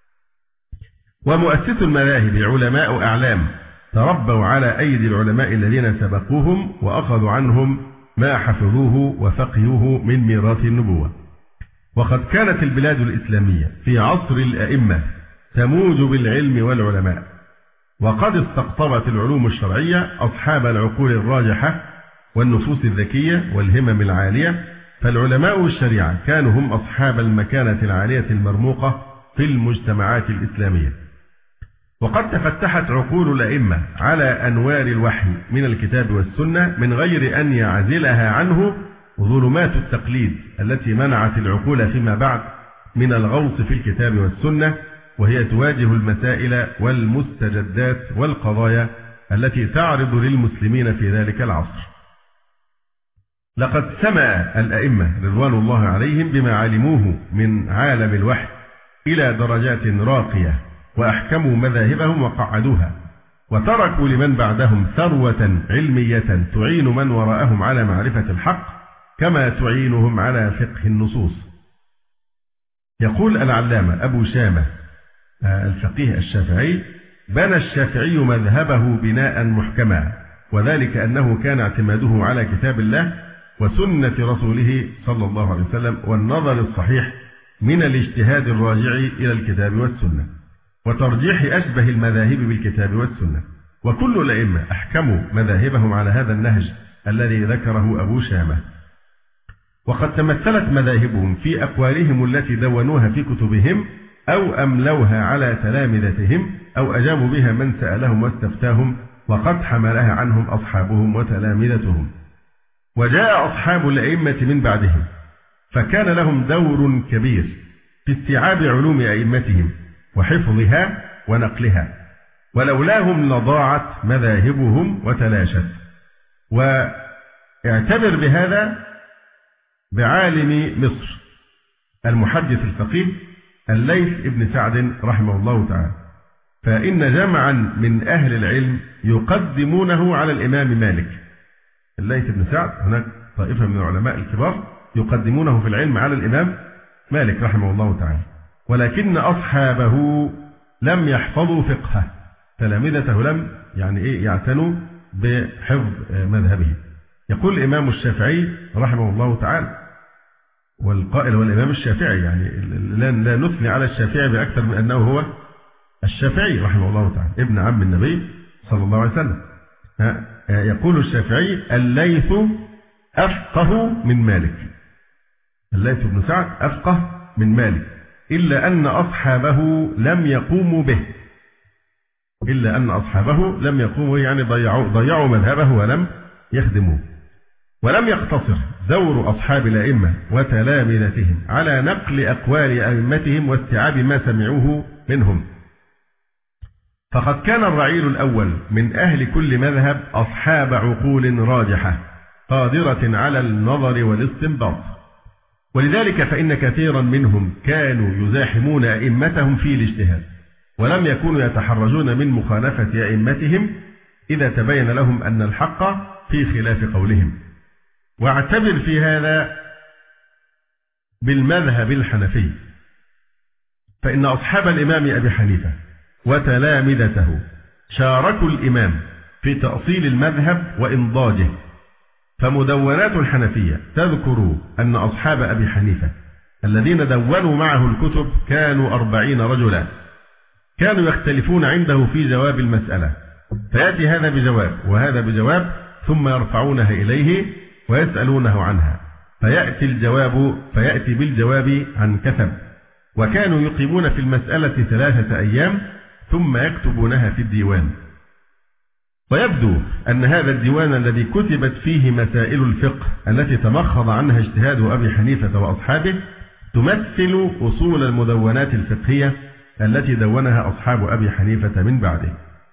ومؤسس المذاهب علماء أعلام تربوا على أيدي العلماء الذين سبقوهم وأخذوا عنهم ما حفظوه وفقهوه من ميراث النبوة. وقد كانت البلاد الإسلامية في عصر الأئمة تموج بالعلم والعلماء، وقد استقطبت العلوم الشرعية أصحاب العقول الراجحة والنفوس الذكية والهمم العالية، فالعلماء الشريعة كانوا هم أصحاب المكانة العالية المرموقة في المجتمعات الإسلامية. وقد تفتحت عقول الأئمة على أنوار الوحي من الكتاب والسنة من غير أن يعزلها عنه ظلمات التقليد التي منعت العقول فيما بعد من الغوص في الكتاب والسنة، وهي تواجه المسائل والمستجدات والقضايا التي تعرض للمسلمين في ذلك العصر. لقد سمع الأئمة رضوان الله عليهم بما علموه من عالم الوحي إلى درجات راقية، وأحكموا مذاهبهم وقعدوها، وتركوا لمن بعدهم ثروة علمية تعين من وراءهم على معرفة الحق كما تعينهم على فقه النصوص. يقول العلامة أبو شامة الفقيه الشافعي: بنى الشافعي مذهبه بناء محكما، وذلك أنه كان اعتماده على كتاب الله وسنة رسوله صلى الله عليه وسلم والنظر الصحيح من الاجتهاد الراجع إلى الكتاب والسنة، وترجيح أشبه المذاهب بالكتاب والسنة. وكل الأئمة أحكموا مذاهبهم على هذا النهج الذي ذكره أبو شامة. وقد تمثلت مذاهبهم في أقوالهم التي دونوها في كتبهم أو أملوها على تلامذتهم أو أجابوا بها من سألهم واستفتاهم، وقد حملها عنهم أصحابهم وتلامذتهم. وجاء أصحاب الأئمة من بعدهم فكان لهم دور كبير في استيعاب علوم أئمتهم وحفظها ونقلها، ولولاهم لضاعت مذاهبهم وتلاشت. واعتبر بهذا بعالم مصر المحدث الفقيه الليث بن سعد رحمه الله تعالى، فإن جمعا من أهل العلم يقدمونه على الإمام مالك. الليث بن سعد هناك طائفة من العلماء الكبار يقدمونه في العلم على الإمام مالك رحمه الله تعالى، ولكن أصحابه لم يحفظوا فقهه، تلامذته لم يعني إيه يعتنوا بحفظ مذهبه. يقول الإمام الشافعي رحمه الله تعالى، والقائل هو الإمام الشافعي، يعني لا نثني على الشافعي بأكثر من أنه هو الشافعي رحمه الله تعالى ابن عم النبي صلى الله عليه وسلم. يقول الشافعي: الليث أفقه من مالك. الليث بن سعد أفقه من مالك، إلا أن أصحابه لم يقوموا به. إلا أن أصحابه لم يقوموا يعني ضيعوا, ضيعوا مذهبه ولم يخدموه. ولم يقتصر دور أصحاب الأئمة وتلامذتهم على نقل أقوال أئمتهم واستيعاب ما سمعوه منهم، فقد كان الرعيل الأول من أهل كل مذهب أصحاب عقول راجحة قادرة على النظر والاستنباط. ولذلك فإن كثيرا منهم كانوا يزاحمون أئمتهم في الاجتهاد، ولم يكونوا يتحرجون من مخالفة أئمتهم إذا تبين لهم أن الحق في خلاف قولهم. واعتبر في هذا بالمذهب الحنفي، فإن أصحاب الإمام أبي حنيفة وتلامذته شاركوا الإمام في تأصيل المذهب وإنضاجه. فمدونات الحنفية تذكر أن أصحاب أبي حنيفة الذين دونوا معه الكتب كانوا أربعين رجلا، كانوا يختلفون عنده في جواب المسألة، فيأتي هذا بجواب وهذا بجواب، ثم يرفعونها إليه ويسألونه عنها، فيأتي الجواب فيأتي بالجواب عن كثب. وكانوا يقيمون في المسألة ثلاثة أيام ثم يكتبونها في الديوان. ويبدو أن هذا الديوان الذي كتبت فيه مسائل الفقه التي تمخض عنها اجتهاد أبي حنيفة وأصحابه تمثل أصول المدونات الفقهية التي دونها أصحاب أبي حنيفة من بعده.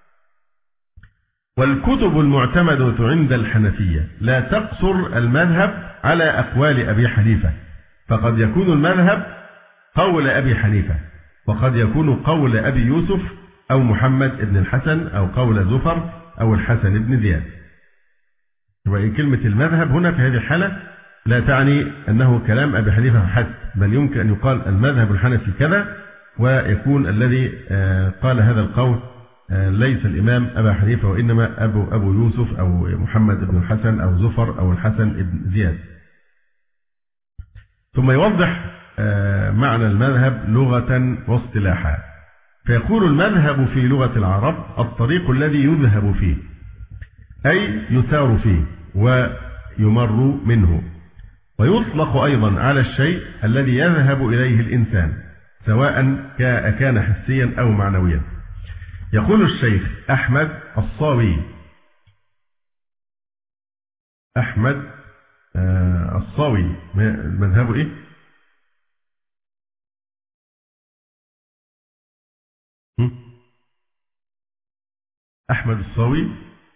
والكتب المعتمدة عند الحنفية لا تقصر المذهب على أقوال أبي حنيفة، فقد يكون المذهب قول أبي حنيفة، وقد يكون قول أبي يوسف أو محمد بن الحسن أو قول زفر أو الحسن بن زياد. وإن كلمة المذهب هنا في هذه الحالة لا تعني أنه كلام أبي حنيفة حسب، بل يمكن أن يقال المذهب الحنفي كذا، ويكون الذي قال هذا القول ليس الإمام أبا حنيفة وإنما أبو, أبو يوسف أو محمد بن الحسن أو زفر أو الحسن بن زياد. ثم يوضح معنى المذهب لغة واصطلاحا، فيقول المذهب في لغة العرب الطريق الذي يذهب فيه، أي يسار فيه ويمر منه. ويطلق أيضا على الشيء الذي يذهب إليه الإنسان سواء كان حسيا أو معنويا. يقول الشيخ أحمد الصاوي أحمد الصاوي مذهبه إيه؟ أحمد الصاوي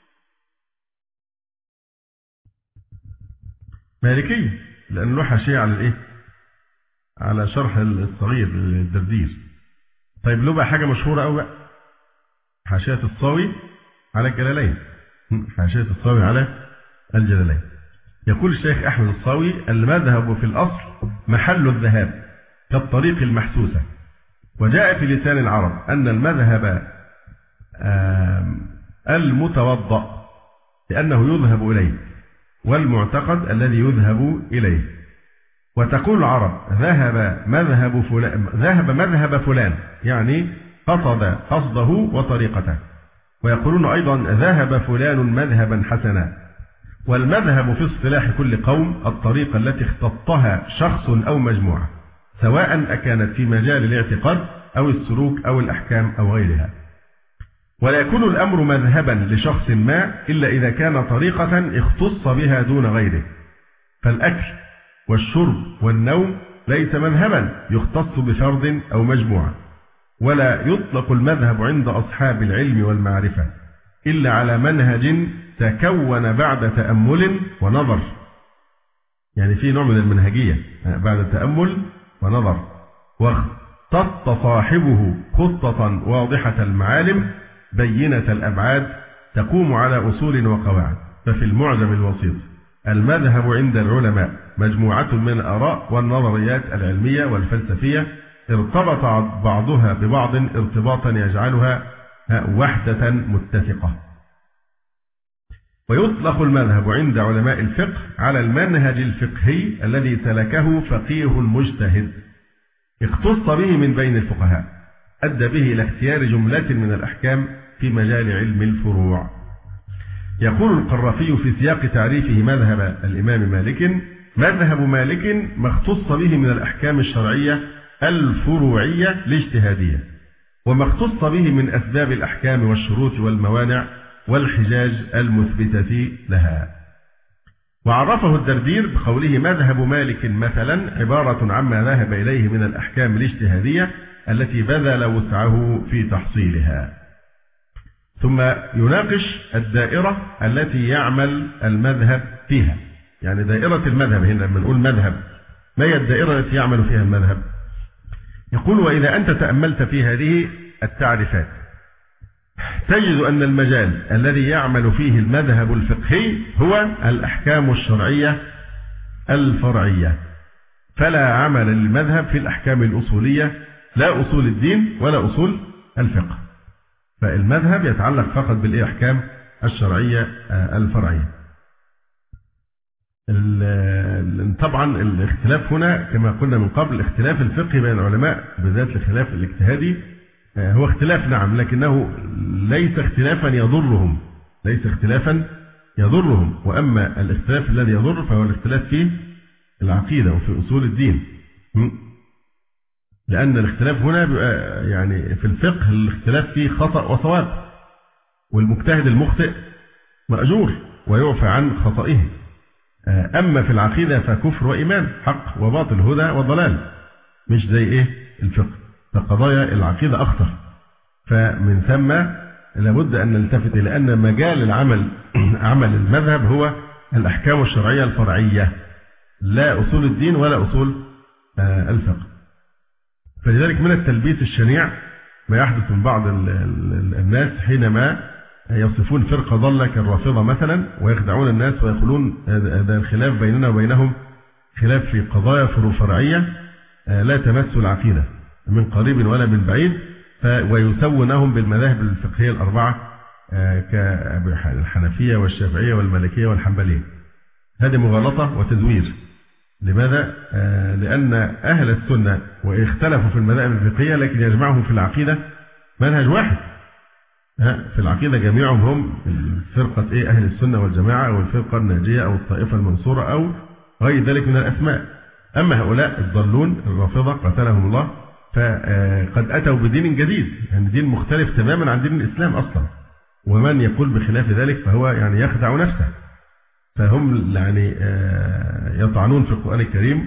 مالكي، لأنه له حاشية على الإيه؟ على شرح الصغير الدردير. طيب له بقى حاجة مشهورة أوي بقى، حاشية الصاوي على الجلالين، حاشية الصاوي على الجلالين. يقول الشيخ أحمد الصاوي: المذهب في الأصل محل الذهاب كالطريق المحسوسة، وجاء في لسان العرب أن المذهب المتوضأ لأنه يذهب إليه، والمعتقد الذي يذهب إليه. وتقول العرب ذهب مذهب فلان، ذهب مذهب فلان يعني قصد قصده وطريقته. ويقولون أيضا ذهب فلان مذهبا حسنا. والمذهب في اصطلاح كل قوم الطريقة التي اختطها شخص أو مجموعة، سواء أكانت في مجال الاعتقاد أو السلوك أو الأحكام أو غيرها. ولا يكون الأمر مذهبا لشخص ما إلا إذا كان طريقة اختص بها دون غيره. فالأكل والشرب والنوم ليس مذهبا يختص بفرد أو مجموعة. ولا يطلق المذهب عند أصحاب العلم والمعرفة إلا على منهج تكون بعد تأمل ونظر. يعني في نوع من المنهجية بعد تأمل ونظر، واختص صاحبه خطة واضحة المعالم بينة الأبعاد تقوم على أصول وقواعد. ففي المعجم الوسيط المذهب عند العلماء مجموعة من الآراء والنظريات العلمية والفلسفية ارتبط بعضها ببعض ارتباطا يجعلها وحدة متفقة. ويطلق المذهب عند علماء الفقه على المنهج الفقهي الذي سلكه فقيه مجتهد اختص به من بين الفقهاء، أدى به إلى اختيار جملة من الأحكام في مجال علم الفروع. يقول القرافي في سياق تعريفه مذهب الإمام مالك: مذهب مالك ما اختص به من الأحكام الشرعية الفروعية الاجتهادية، وما اختص به من أسباب الأحكام والشروط والموانع والحجاج المثبتة لها. وعرفه الدردير بقوله: مذهب مالك مثلا عبارة عما ذهب إليه من الأحكام الاجتهادية التي بذل وسعه في تحصيلها. ثم يناقش الدائرة التي يعمل المذهب فيها. يعني دائرة المذهب هنا لما نقول مذهب، ما هي الدائرة التي يعمل فيها المذهب؟ يقول: وإذا أنت تأملت في هذه التعريفات تجد أن المجال الذي يعمل فيه المذهب الفقهي هو الأحكام الشرعية الفرعية، فلا عمل للمذهب في الأحكام الأصولية، لا أصول الدين ولا أصول الفقه. فالمذهب يتعلق فقط بالأحكام الشرعية الفرعية. طبعا الاختلاف هنا كما قلنا من قبل، اختلاف الفقه بين العلماء بالذات الخلاف الاجتهادي هو اختلاف نعم، لكنه ليس اختلافا يضرهم، ليس اختلافا يضرهم. وأما الاختلاف الذي يضر فهو الاختلاف في العقيدة وفي أصول الدين، لأن الاختلاف هنا يعني في الفقه الاختلاف فيه خطأ وصواب، والمجتهد المخطئ مأجور ويعفى عن خطئه. أما في العقيدة فكفر وإيمان، حق وباطل، هدى وضلال، مش زي إيه الفقه. فقضايا العقيدة أخطر. فمن ثم لابد أن نلتفت إلى أن مجال العمل عمل المذهب هو الأحكام الشرعية الفرعية، لا أصول الدين ولا أصول الفقه. فلذلك من التلبيس الشنيع ما يحدث من بعض الناس حينما يصفون فرقة ضالة كالرافضة مثلا ويخدعون الناس ويقولون هذا الخلاف بيننا وبينهم خلاف في قضايا فرعية لا تمس العقيدة من قريب ولا من بعيد، ويسونهم بالمذاهب الفقهية الأربعة كالحنفية والشافعية والمالكية والحنبلية. هذه مغالطة وتزوير. لماذا؟ لأن أهل السنة واختلفوا في المذاهب الفقهية لكن يجمعهم في العقيدة منهج واحد. في العقيدة جميعهم هم فرقة إيه؟ أهل السنة والجماعة أو الفرقة الناجية أو الطائفة المنصورة أو غير ذلك من الأسماء. أما هؤلاء الضالون الرافضة قتلهم الله فقد أتوا بدين جديد، يعني دين مختلف تماما عن دين الإسلام أصلا، ومن يقول بخلاف ذلك فهو يعني يخدع نفسه. فهم يعني يطعنون في القرآن الكريم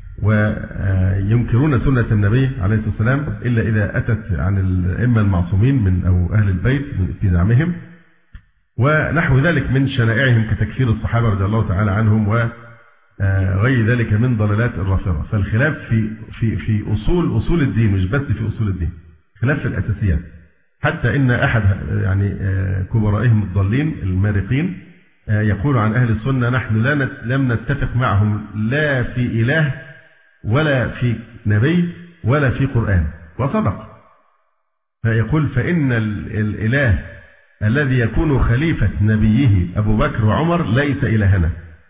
وينكرون سنة النبي عليه الصلاة والسلام إلا إذا أتت عن الأئمة المعصومين من أو أهل البيت في زعمهم، ونحو ذلك من شنائعهم كتكفير الصحابة رضي الله تعالى عنهم وغير ذلك من ضلالات الرافضة. فالخلاف في في في أصول أصول الدين، مش بس في أصول الدين، خلاف في الأساسيات. حتى إن أحد يعني كبرائهم الضالين المارقين يقول عن أهل السنة: نحن لا لم نتفق معهم لا في إله ولا في نبي ولا في قرآن، وصدق. فيقول: فإن الإله الذي يكون خليفة نبيه أبو بكر وعمر ليس إلهنا،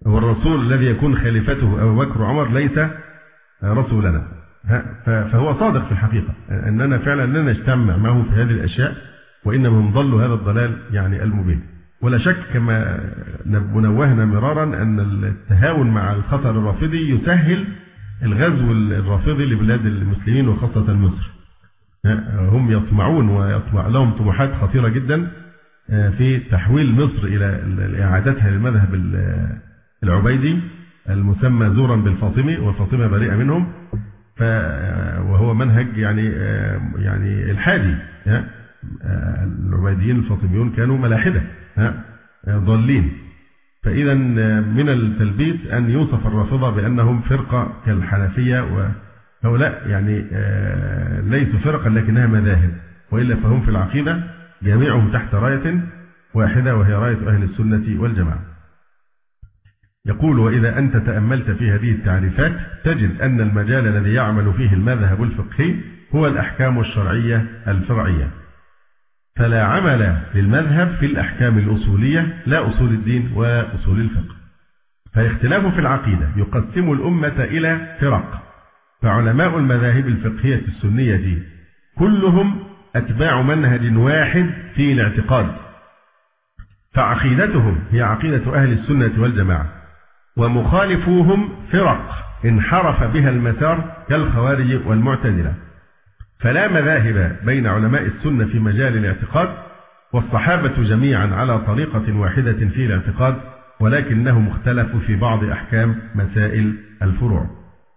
والرسول الذي يكون خليفته أبو بكر وعمر ليس رسولنا. فهو صادق في الحقيقة أننا فعلا لا نجتمع معه في هذه الأشياء، وإنما نضل هذا الضلال يعني المبين. ولا شك كما نوهنا مرارا أن التهاون مع الخطر الرافضي يسهل الغزو الرافضي لبلاد المسلمين وخاصة مصر. هم يطمعون ويطمع لهم طموحات خطيرة جدا في تحويل مصر إلى إعادتها للمذهب العبيدي المسمى زورا بالفاطمي، والفاطمة بريئة منهم، وهو منهج يعني يعني الحادي. العبيديين الفاطميون كانوا ملاحدة ضالين. فإذا من التلبيس أن يوصف الرافضة بأنهم فرقة كالحنفية، وهؤلاء يعني ليسوا فرقا لكنها مذاهب، وإلا فهم في العقيدة جميعهم تحت راية واحدة وهي راية أهل السنة والجماعة. يقول: وإذا أنت تأملت في هذه التعريفات تجد أن المجال الذي يعمل فيه المذهب الفقهي هو الأحكام الشرعية الفرعية، فلا عمل للمذهب في الأحكام الأصولية لا أصول الدين وأصول الفقه. فالاختلاف في العقيدة يقسم الأمة إلى فرق، فعلماء المذاهب الفقهية السنية دي كلهم أتباع منهج واحد في الاعتقاد، فعقيدتهم هي عقيدة أهل السنة والجماعة، ومخالفوهم فرق انحرف بها المسار كالخوارج والمعتزلة. فلا مذاهب بين علماء السنة في مجال الاعتقاد، والصحابة جميعا على طريقة واحدة في الاعتقاد، ولكنهم اختلفوا في بعض أحكام مسائل الفروع.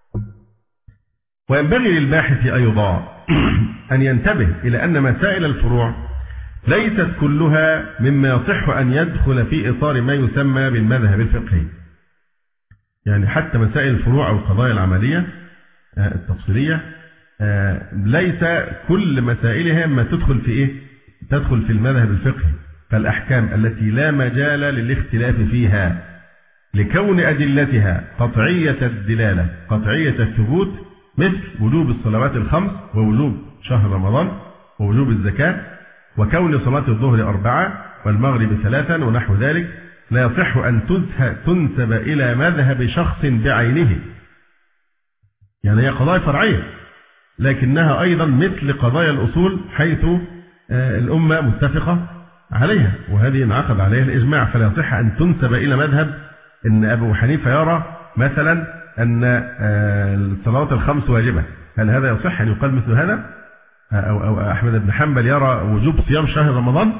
وينبغي للباحث أيضا أن ينتبه إلى أن مسائل الفروع ليست كلها مما يصح أن يدخل في إطار ما يسمى بالمذهب الفقهي. يعني حتى مسائل الفروع أو القضايا العملية التفصيلية ليس كل مسائلها ما تدخل في إيه؟ تدخل في المذهب الفقهي. فالأحكام التي لا مجال للاختلاف فيها لكون أدلتها قطعية الدلالة قطعية الثبوت، مثل وجوب الصلوات الخمس، ووجوب شهر رمضان، ووجوب الزكاة، وكون صلاة الظهر أربعة والمغرب ثلاثا ونحو ذلك، لا يصح أن تنسب إلى مذهب شخص بعينه. يعني هي قضايا فرعية لكنها أيضا مثل قضايا الأصول حيث الأمة متفقة عليها، وهذه انعقد عليها الإجماع، فلا يصح أن تنسب إلى مذهب أن أبو حنيفة يرى مثلا أن الصلوات الخمس واجبة. هل هذا يصح أن يقال مثل هذا؟ أو, أو أحمد بن حنبل يرى وجوب صيام شهر رمضان؟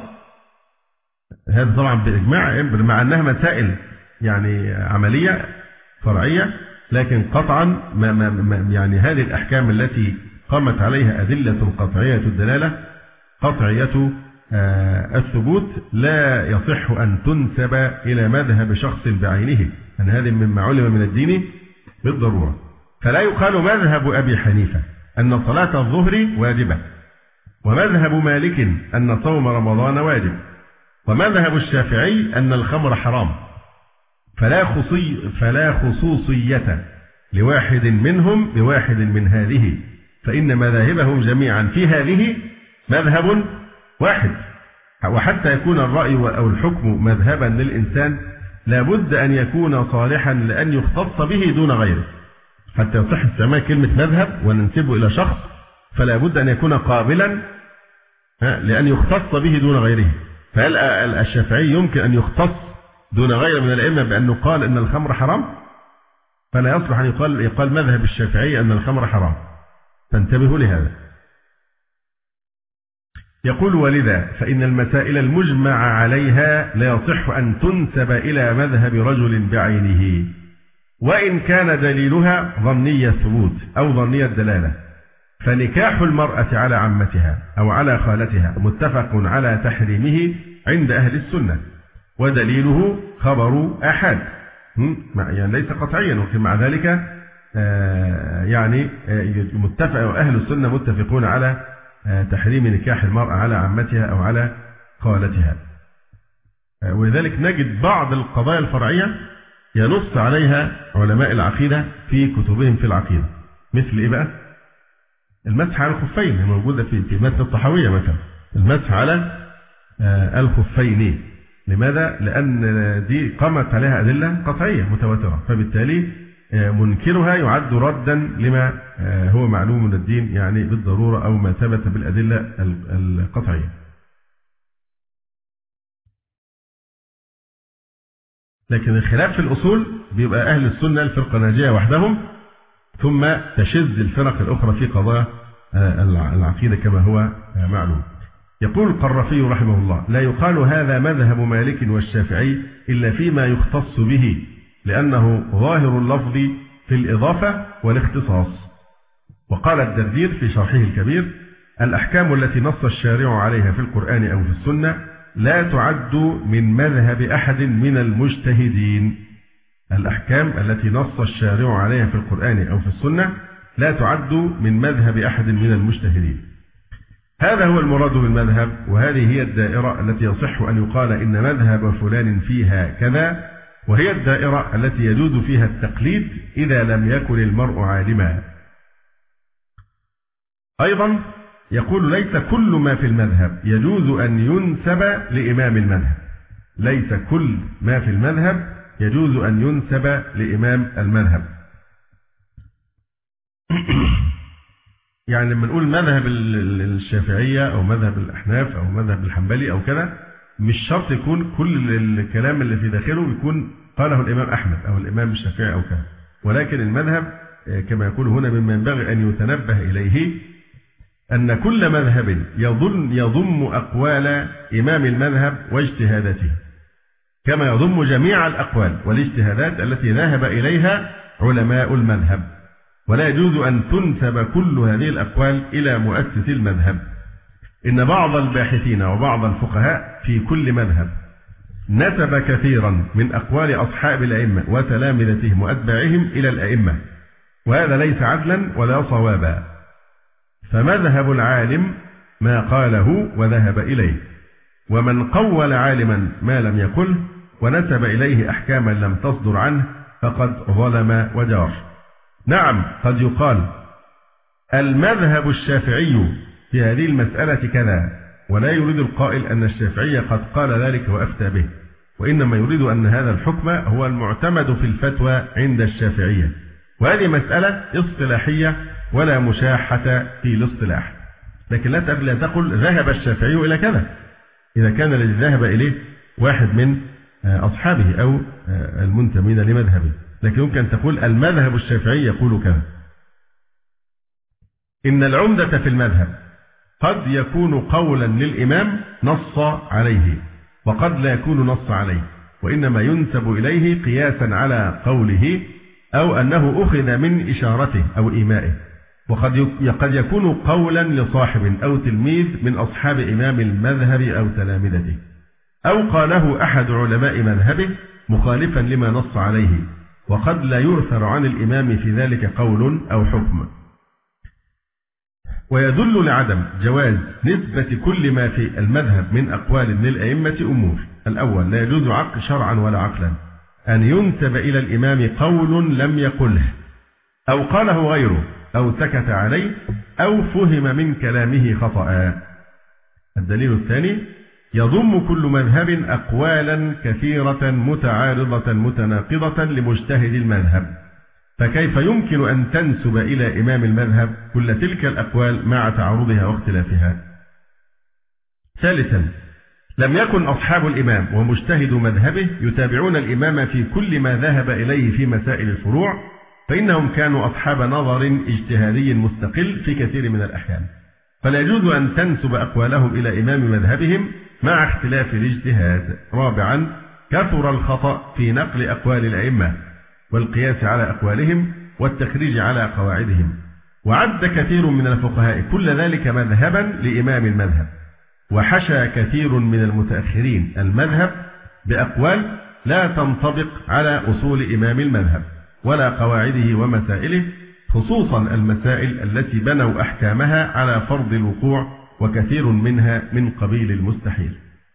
هذا طبعا بالإجماع، مع أنها مسائل يعني عملية فرعية، لكن قطعا ما ما يعني هذه الأحكام التي قامت عليها أدلة قطعية الدلالة قطعية الثبوت لا يصح أن تنسب إلى مذهب شخص بعينه، أن هذه مما علم من الدين بالضرورة. فلا يقال مذهب أبي حنيفة أن صلاة الظهر واجبة، ومذهب مالك أن صوم رمضان واجب، ومذهب الشافعي أن الخمر حرام. فلا خصي فلا خصوصية لواحد منهم بواحد من هذه، فإن مذاهبهم جميعا في هذه مذهب واحد. وحتى يكون الرأي أو الحكم مذهبا للإنسان لابد أن يكون صالحا لأن يختص به دون غيره. حتى يصح استعمال كلمة مذهب وننسبه إلى شخص فلا بد أن يكون قابلا لأن يختص به دون غيره. فهل الشافعي يمكن أن يختص دون غيره من الأئمة بأنه قال أن الخمر حرام؟ فلا يصلح أن يقال, يقال مذهب الشافعي أن الخمر حرام. فانتبهوا لهذا. يقول: ولذا فإن المسائل المجمع عليها لا يصح أن تنسب إلى مذهب رجل بعينه، وإن كان دليلها ظني الثبوت أو ظني الدلالة. فنكاح المرأة على عمتها أو على خالتها متفق على تحريمه عند أهل السنة، ودليله خبر أحد، يعني ليس قطعيا، ولكن مع ذلك يعني متفق أهل السنة متفقون على تحريم نكاح المرأة على عمتها أو على خالتها. ولذلك نجد بعض القضايا الفرعية ينص عليها علماء العقيدة في كتبهم في العقيدة، مثل إيه بقى؟ المسح على الخفين موجودة في في متن الطحاوية مثلا، المسح على الخفين لماذا؟ لأن دي قامت عليها أدلة قطعية متواترة، فبالتالي منكرها يعد ردا لما هو معلوم من الدين يعني بالضرورة أو ما ثبت بالأدلة القطعية. لكن الخلاف في الأصول بيبقى أهل السنة الفرقة الناجية وحدهم، ثم تشذ الفرق الأخرى في قضايا العقيدة كما هو معلوم. يقول القرافي رحمه الله: لا يقال هذا مذهب مالك والشافعي إلا فيما يختص به، لأنه ظاهر اللفظ في الإضافة والاختصاص. وقال الدردير في شرحه الكبير: الأحكام التي نص الشارع عليها في القرآن أو في السنة لا تعد من مذهب أحد من المجتهدين. الأحكام التي نص الشارع عليها في القرآن أو في السنة لا تعد من مذهب أحد من المجتهدين. هذا هو المراد بالمذهب، وهذه هي الدائرة التي يصح أن يقال إن مذهب فلان فيها كذا، وهي الدائرة التي يجوز فيها التقليد إذا لم يكن المرء عالما. أيضا يقول: ليس كل ما في المذهب يجوز أن ينسب لإمام المذهب. ليس كل ما في المذهب يجوز أن ينسب لإمام المذهب. يعني لما نقول مذهب الشافعية أو مذهب الأحناف أو مذهب الحنبلي أو كذا، مش شرط يكون كل الكلام اللي في داخله يكون قاله الإمام أحمد أو الإمام الشافعي أو كذا، ولكن المذهب كما يقول هنا مما ينبغي أن يتنبه إليه أن كل مذهب يضم, يضم أقوال إمام المذهب واجتهاداته، كما يضم جميع الأقوال والاجتهادات التي ذهب إليها علماء المذهب، ولا يجوز أن تنسب كل هذه الأقوال إلى مؤسس المذهب. إن بعض الباحثين وبعض الفقهاء في كل مذهب نسب كثيرا من أقوال أصحاب الأئمة وتلامذتهم وأتباعهم إلى الأئمة، وهذا ليس عدلا ولا صوابا. فمذهب العالم ما قاله وذهب إليه، ومن قول عالما ما لم يقله ونسب إليه أحكاما لم تصدر عنه فقد ظلم وجار. نعم، قد يقال المذهب الشافعي في هذه المسألة كذا، ولا يريد القائل أن الشافعي قد قال ذلك وأفتى به، وإنما يريد أن هذا الحكم هو المعتمد في الفتوى عند الشافعية، وهذه مسألة اصطلاحية ولا مشاحة في الاصطلاح. لكن لا تقل ذهب الشافعي إلى كذا إذا كان الذي ذهب إليه واحد من أصحابه أو المنتمين لمذهبه، لكن يمكن تقول المذهب الشافعي يقول كذا. إن العمدة في المذهب قد يكون قولا للإمام نص عليه، وقد لا يكون نص عليه، وإنما ينسب إليه قياسا على قوله أو أنه أخذ من إشارته أو إيمائه، وقد قد يكون قولا لصاحب أو تلميذ من أصحاب إمام المذهب أو تلامذته، أو قاله أحد علماء مذهبه مخالفا لما نص عليه، وقد لا يؤثر عن الإمام في ذلك قول أو حكم. ويدل لعدم جواز نسبة كل ما في المذهب من أقوال للأئمة أمور: الأول، لا يجوز عقل شرعا ولا عقلا أن ينسب إلى الإمام قول لم يقله أو قاله غيره أو سكت عليه أو فهم من كلامه خطأ. الدليل الثاني، يضم كل مذهب أقوالا كثيرة متعارضة متناقضة لمجتهد المذهب، فكيف يمكن أن تنسب إلى إمام المذهب كل تلك الأقوال مع تعارضها واختلافها؟ ثالثا، لم يكن أصحاب الإمام ومجتهد مذهبه يتابعون الإمام في كل ما ذهب إليه في مسائل الفروع، فإنهم كانوا أصحاب نظر اجتهادي مستقل في كثير من الأحيان، فلا يجوز أن تنسب أقوالهم إلى إمام مذهبهم مع اختلاف الاجتهاد. رابعا، كثر الخطأ في نقل أقوال الأئمة والقياس على أقوالهم والتخريج على قواعدهم، وعد كثير من الفقهاء كل ذلك مذهبا لإمام المذهب، وحشى كثير من المتأخرين المذهب بأقوال لا تنطبق على أصول إمام المذهب ولا قواعده ومسائله، خصوصا المسائل التي بنوا أحكامها على فرض الوقوع، وكثير منها من قبيل المستحيل.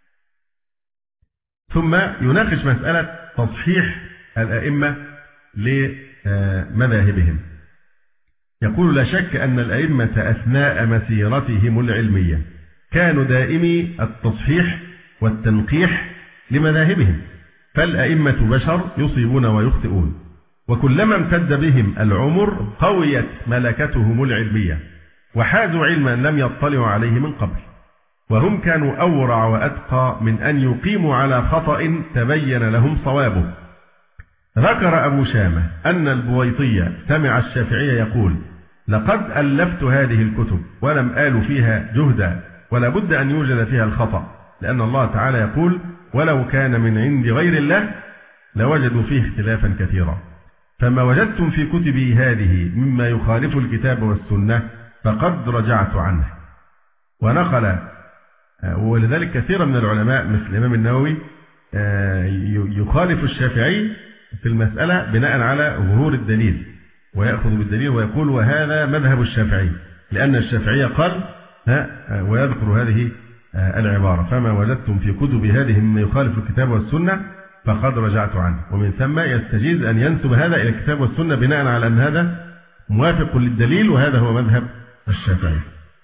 ثم يناقش مسألة تصحيح الأئمة لمذاهبهم. يقول: لا شك أن الأئمة أثناء مسيرتهم العلمية كانوا دائمي التصحيح والتنقيح لمذاهبهم، فالأئمة بشر يصيبون ويخطئون، وكلما امتد بهم العمر قويت ملكتهم العلمية وحازوا علما لم يطلعوا عليه من قبل، وهم كانوا أورع وأتقى من أن يقيموا على خطأ تبين لهم صوابه. ذكر أبو شامة أن البويطية سمع الشافعي يقول: لقد ألفت هذه الكتب ولم آل فيها جهدا، ولا بد أن يوجد فيها الخطأ، لأن الله تعالى يقول: ولو كان من عند غير الله لوجدوا فيه اختلافا كثيرا، فما وجدتم في كتبي هذه مما يخالف الكتاب والسنة فقد رجعت عنه. ونقل ولذلك كثيرا من العلماء مثل الإمام النووي يخالف الشافعي في المسألة بناء على ظهور الدليل، ويأخذ بالدليل ويقول: وهذا مذهب الشافعي، لأن الشافعي قال ها ويذكر هذه العبارة: فما وجدتم في كتب هذه مما يخالف الكتاب والسنة فقد رجعت عنه. ومن ثم يستجيز أن ينسب هذا إلى الكتاب والسنة بناء على أن هذا موافق للدليل، وهذا هو مذهب الشافعي.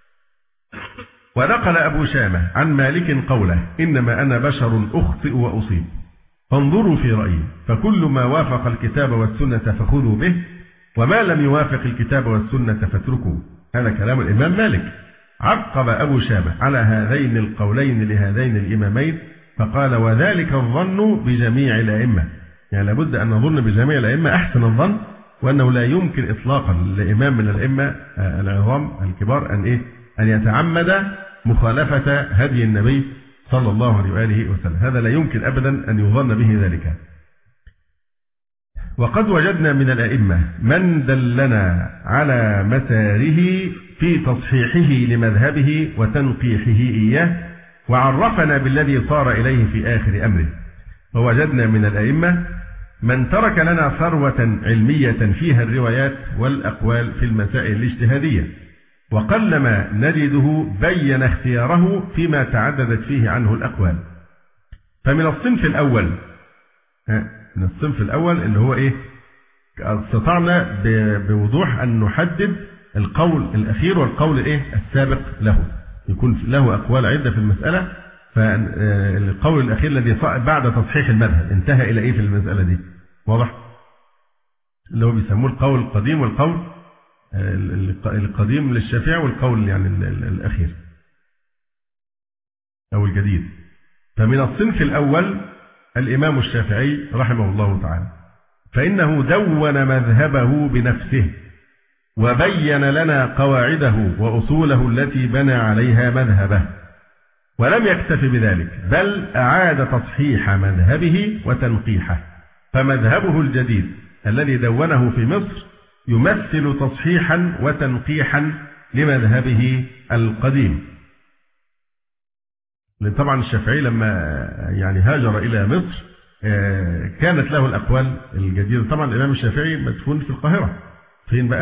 ونقل أبو شامة عن مالك قوله: إنما أنا بشر أخطئ وأصيب، فانظروا في رأيي، فكل ما وافق الكتاب والسنة فخذوا به، وما لم يوافق الكتاب والسنة فاتركوا. هذا كلام الإمام مالك. عقب أبو شامة على هذين القولين لهذين الإمامين فقال: وذلك الظن بجميع الأئمة، يعني لابد أن نظن بجميع الأئمة أحسن الظن، وأنه لا يمكن إطلاقا لإمام من الأئمة العظام الكبار أن إيه أن يتعمد مخالفة هدي النبي صلى الله عليه وآله وسلم، هذا لا يمكن أبدا أن يظن به ذلك. وقد وجدنا من الأئمة من دلنا على مساره في تصحيحه لمذهبه وتنقيحه إياه، وعرفنا بالذي صار إليه في آخر أمره. ووجدنا من الأئمة من ترك لنا ثروة علمية فيها الروايات والأقوال في المسائل الاجتهادية، وقلما نجده بين اختياره فيما تعددت فيه عنه الأقوال. فمن الصنف الأول من الصنف الأول اللي هو إيه استطعنا بوضوح أن نحدد القول الأخير والقول إيه السابق له، يكون له أقوال عدة في المسألة، فالقول الأخير الذي بعد تصحيح المذهب انتهى إلى إيه في المسألة دي، واضح؟ اللي هو بيسموه القول القديم والقول القديم للشافعي، والقول يعني الأخير أو الجديد. فمن الصنف الأول الإمام الشافعي رحمه الله تعالى، فإنه دون مذهبه بنفسه وبين لنا قواعده وأصوله التي بنى عليها مذهبه، ولم يكتف بذلك بل أعاد تصحيح مذهبه وتنقيحه. فمذهبه الجديد الذي دونه في مصر يمثل تصحيحا وتنقيحا لمذهبه القديم. لأن طبعا الشافعي لما يعني هاجر إلى مصر كانت له الأقوال الجديدة. طبعا الإمام الشافعي مدفون في القاهرة، فين بقى؟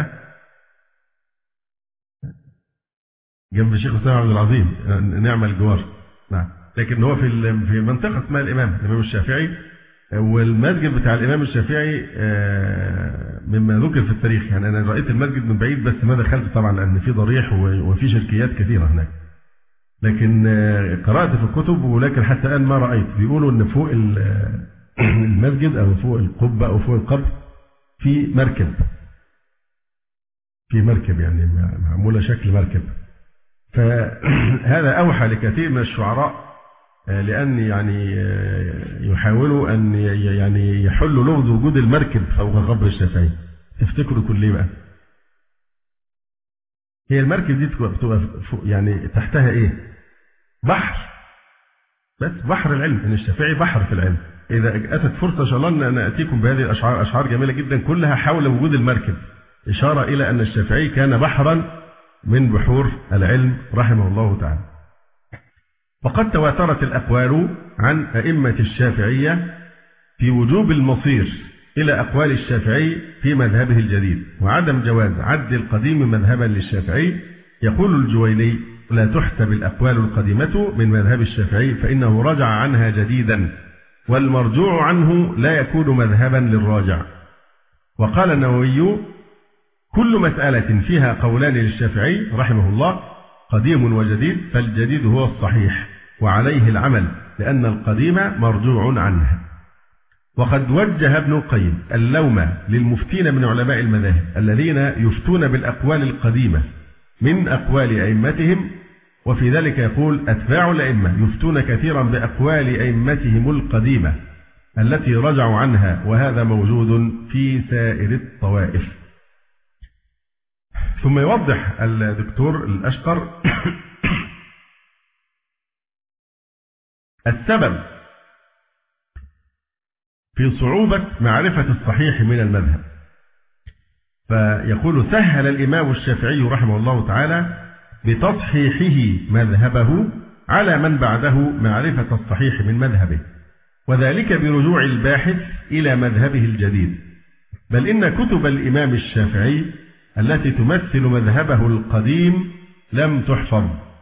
جنب الشيخ أسامة عبد العظيم، نعم الجوار. نعم، لكن هو في في منطقة اسمها الإمام الإمام الشافعي، والمسجد بتاع الإمام الشافعي مما ذكر في التاريخ. يعني أنا رأيت المسجد من بعيد بس ما دخلت طبعا لأن في ضريح وفي شركيات كثيرة هناك، لكن قرأت في الكتب، ولكن حتى الآن ما رأيت. بيقولوا إن فوق المسجد أو فوق القبة أو فوق القبر في مركب، في مركب يعني معمولة شكل مركب. فهذا أوحى لكثير من الشعراء لأن يعني يحاولوا أن يعني يحلوا لغز وجود المركب فوق قبر الشافعي. تفتكروا كل ليه بقى؟ هي المركب دي بتبقى يعني تحتها إيه؟ بحر، بس بحر العلم، إن الشافعي بحر في العلم. إذا أتت فرصة إن شاء الله أن أتيكم بهذه الأشعار، أشعار جميلة جدا كلها حول وجود المركب، إشارة إلى أن الشافعي كان بحرا من بحور العلم رحمه الله تعالى. وقد تواترت الأقوال عن أئمة الشافعية في وجوب المصير إلى أقوال الشافعي في مذهبه الجديد وعدم جواز عد القديم مذهبا للشافعي. يقول الجويني: لا تحسب الأقوال القديمة من مذهب الشافعي فإنه رجع عنها جديدا، والمرجوع عنه لا يكون مذهبا للراجع. وقال النووي: كل مسألة فيها قولان للشافعي رحمه الله قديم وجديد، فالجديد هو الصحيح وعليه العمل، لأن القديم مرجوع عنه. وقد وجه ابن القيم اللوم للمفتين من علماء المذاهب الذين يفتون بالأقوال القديمة من أقوال أئمتهم، وفي ذلك يقول: أتباع الأئمة يفتون كثيرا بأقوال أئمتهم القديمة التي رجعوا عنها، وهذا موجود في سائر الطوائف. ثم يوضح الدكتور الأشقر السبب في صعوبة معرفة الصحيح من المذهب، فيقول: سهل الإمام الشافعي رحمه الله تعالى بتصحيحه مذهبه على من بعده معرفة الصحيح من مذهبه، وذلك برجوع الباحث إلى مذهبه الجديد. بل إن كتب الإمام الشافعي التي تمثل مذهبه القديم لم تحفظ،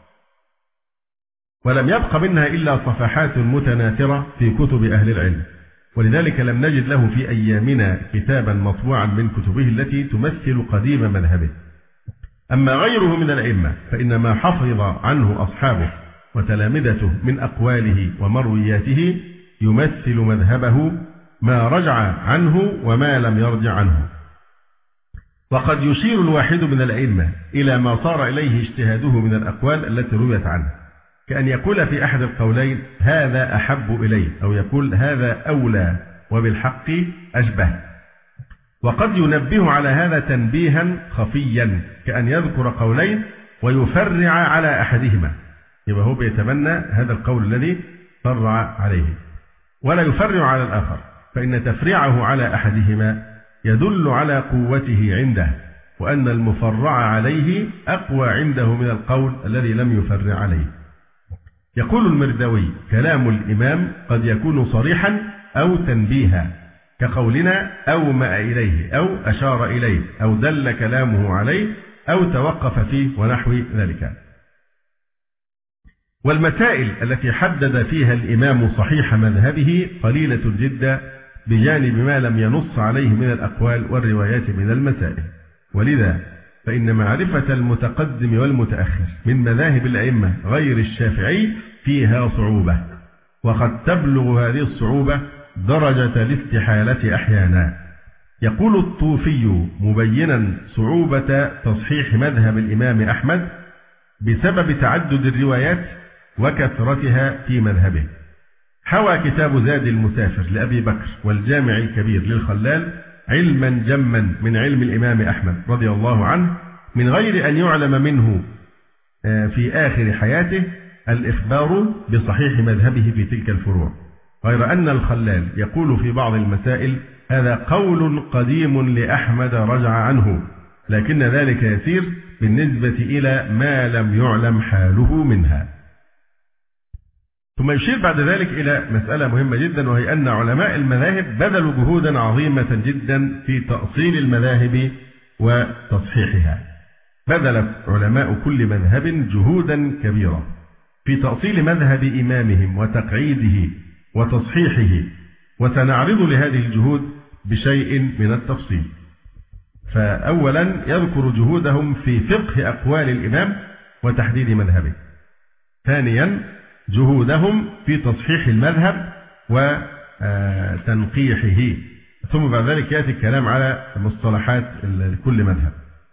ولم يبق منها إلا صفحات متناثرة في كتب أهل العلم، ولذلك لم نجد له في أيامنا كتابا مطبوعا من كتبه التي تمثل قديم مذهبه. أما غيره من الأئمة فإن ما حفظ عنه أصحابه وتلامذته من أقواله ومروياته يمثل مذهبه، ما رجع عنه وما لم يرجع عنه. وقد يشير الواحد من الأئمة إلى ما صار إليه اجتهاده من الأقوال التي رويت عنه، كأن يقول في أحد القولين: هذا أحب إليه، أو يقول: هذا أولى وبالحق أشبه. وقد ينبه على هذا تنبيها خفيا، كأن يذكر قولين ويفرع على أحدهما، يبقى هو بيتبنى هذا القول الذي فرع عليه ولا يفرع على الآخر، فإن تفريعه على أحدهما يدل على قوته عنده، وأن المفرع عليه أقوى عنده من القول الذي لم يفرع عليه. يقول المرداوي: كلام الإمام قد يكون صريحا أو تنبيها، كقولنا أومأ إليه أو أشار إليه أو دل كلامه عليه أو توقف فيه ونحو ذلك. والمسائل التي حدد فيها الإمام صحيح مذهبه قليلة جدا بجانب ما لم ينص عليه من الأقوال والروايات من المسائل، ولذا فإن معرفة المتقدم والمتأخر من مذاهب الأئمة غير الشافعي فيها صعوبة، وقد تبلغ هذه الصعوبة درجة الاستحالة أحيانا. يقول الطوفي مبينا صعوبة تصحيح مذهب الإمام أحمد بسبب تعدد الروايات وكثرتها في مذهبه: حوى كتاب زاد المسافر لأبي بكر والجامع الكبير للخلال علما جما من علم الإمام أحمد رضي الله عنه، من غير أن يعلم منه في آخر حياته الإخبار بصحيح مذهبه في تلك الفروع، غير أن الخلال يقول في بعض المسائل: هذا قول قديم لأحمد رجع عنه، لكن ذلك يسير بالنسبة إلى ما لم يعلم حاله منها. ثم يشير بعد ذلك إلى مسألة مهمة جدا، وهي أن علماء المذاهب بذلوا جهودا عظيمة جدا في تأصيل المذاهب وتصحيحها. بذل علماء كل مذهب جهودا كبيرة في تأصيل مذهب إمامهم وتقعيده وتصحيحه، وسنعرض لهذه الجهود بشيء من التفصيل. فأولا يذكر جهودهم في فقه أقوال الإمام وتحديد مذهبه. ثانيا جهودهم في تصحيح المذهب وتنقيحه. ثم بعد ذلك يأتي الكلام على مصطلحات كل مذهب.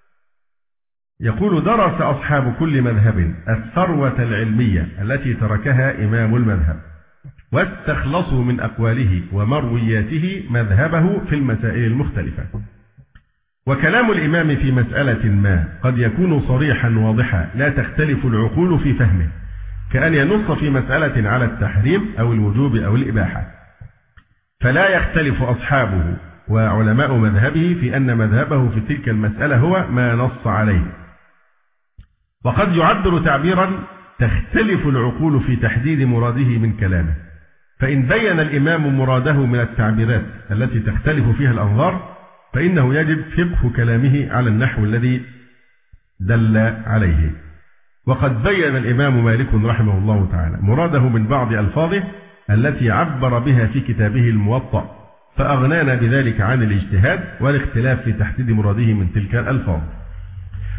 يقول: درس أصحاب كل مذهب الثروة العلمية التي تركها إمام المذهب، واستخلصوا من أقواله ومروياته مذهبه في المسائل المختلفة. وكلام الإمام في مسألة ما قد يكون صريحا واضحا لا تختلف العقول في فهمه، كأن ينص في مسألة على التحريم أو الوجوب أو الإباحة، فلا يختلف أصحابه وعلماء مذهبه في أن مذهبه في تلك المسألة هو ما نص عليه. وقد يعبر تعبيرا تختلف العقول في تحديد مراده من كلامه، فإن بين الإمام مراده من التعبيرات التي تختلف فيها الأنظار فإنه يجب فقه كلامه على النحو الذي دل عليه. وقد بين الإمام مالك رحمه الله تعالى مراده من بعض ألفاظه التي عبر بها في كتابه الموطأ، فأغنانا بذلك عن الاجتهاد والاختلاف في تحديد مراده من تلك الألفاظ.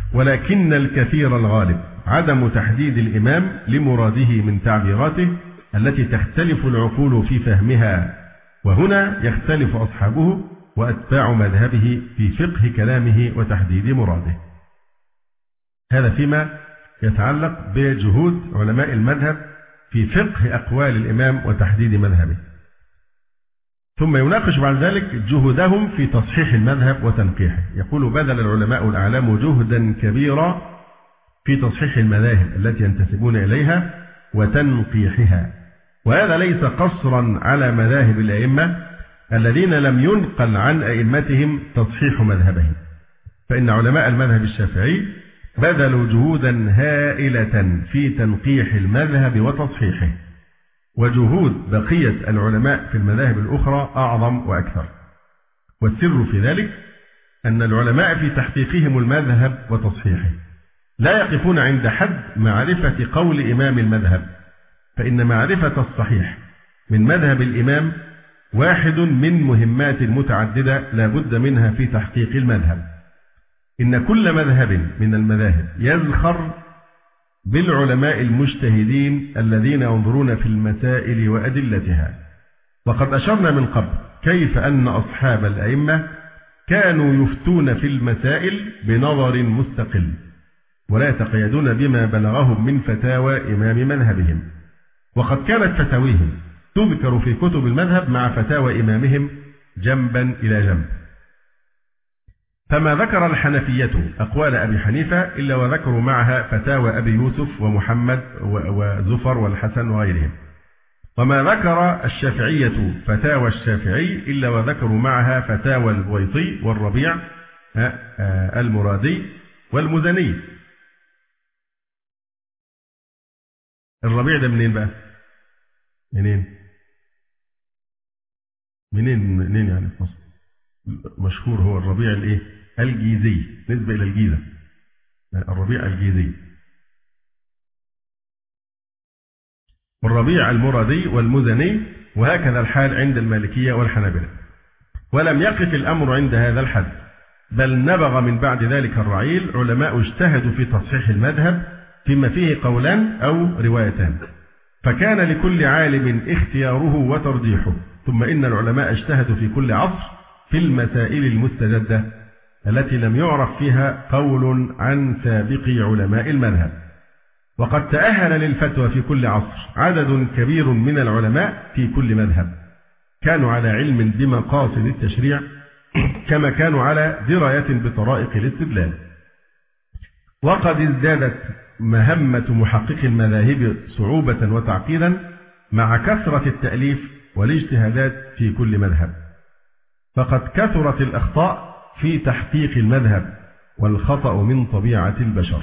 ولكن الكثير الغالب عدم تحديد الإمام لمراده من تعبيراته التي تختلف العقول في فهمها، وهنا يختلف أصحابه وأتباع مذهبه في فقه كلامه وتحديد مراده. هذا فيما يتعلق بجهود علماء المذهب في فقه أقوال الإمام وتحديد مذهبه. ثم يناقش بعد ذلك جهودهم في تصحيح المذهب وتنقيحه. يقول: بذل العلماء الأعلام جهدا كبيرا في تصحيح المذاهب التي ينتسبون إليها وتنقيحها، وهذا ليس قصرا على مذاهب الأئمة الذين لم ينقل عن أئمتهم تصحيح مذهبهم، فإن علماء المذهب الشافعي بذلوا جهودا هائلة في تنقيح المذهب وتصحيحه، وجهود بقية العلماء في المذاهب الأخرى أعظم وأكثر. والسر في ذلك أن العلماء في تحقيقهم المذهب وتصحيحه لا يقفون عند حد معرفة قول إمام المذهب، فإن معرفة الصحيح من مذهب الإمام واحد من مهمات متعددة لا بد منها في تحقيق المذهب. إن كل مذهب من المذاهب يزخر بالعلماء المجتهدين الذين ينظرون في المسائل وأدلتها، وقد أشرنا من قبل كيف أن أصحاب الأئمة كانوا يفتون في المسائل بنظر مستقل، ولا يتقيدون بما بلغهم من فتاوى إمام مذهبهم، وقد كانت فتاويهم تذكر في كتب المذهب مع فتاوى إمامهم جنبا إلى جنب. فما ذكر الحنفية أقوال أبي حنيفة إلا وذكروا معها فتاوى أبي يوسف ومحمد وزفر والحسن وغيرهم، وما ذكر الشافعية فتاوى الشافعي إلا وذكروا معها فتاوى البويطي والربيع المرادي والمزني. الربيع ده منين بقى؟ منين؟ منين منين يعني في مصر؟ مشهور هو الربيع الايه؟ الجيزي، نسبة إلى الجيزة. الربيع الجيزي. والربيع المرادي والمزني، وهكذا الحال عند المالكية والحنابلة. ولم يقف الأمر عند هذا الحد، بل نبغ من بعد ذلك الرعيل علماء اجتهدوا في تصحيح المذهب فيما فيه قولان أو روايتان، فكان لكل عالم اختياره وترجيحه. ثم إن العلماء اجتهدوا في كل عصر في المسائل المستجدة التي لم يعرف فيها قول عن سابق علماء المذهب، وقد تأهل للفتوى في كل عصر عدد كبير من العلماء في كل مذهب، كانوا على علم بمقاصد التشريع كما كانوا على دراية بطرائق الاستدلال. وقد ازدادت مهمة محقق المذاهب صعوبة وتعقيدا مع كثرة التأليف والاجتهادات في كل مذهب، فقد كثرت الأخطاء في تحقيق المذهب، والخطأ من طبيعة البشر.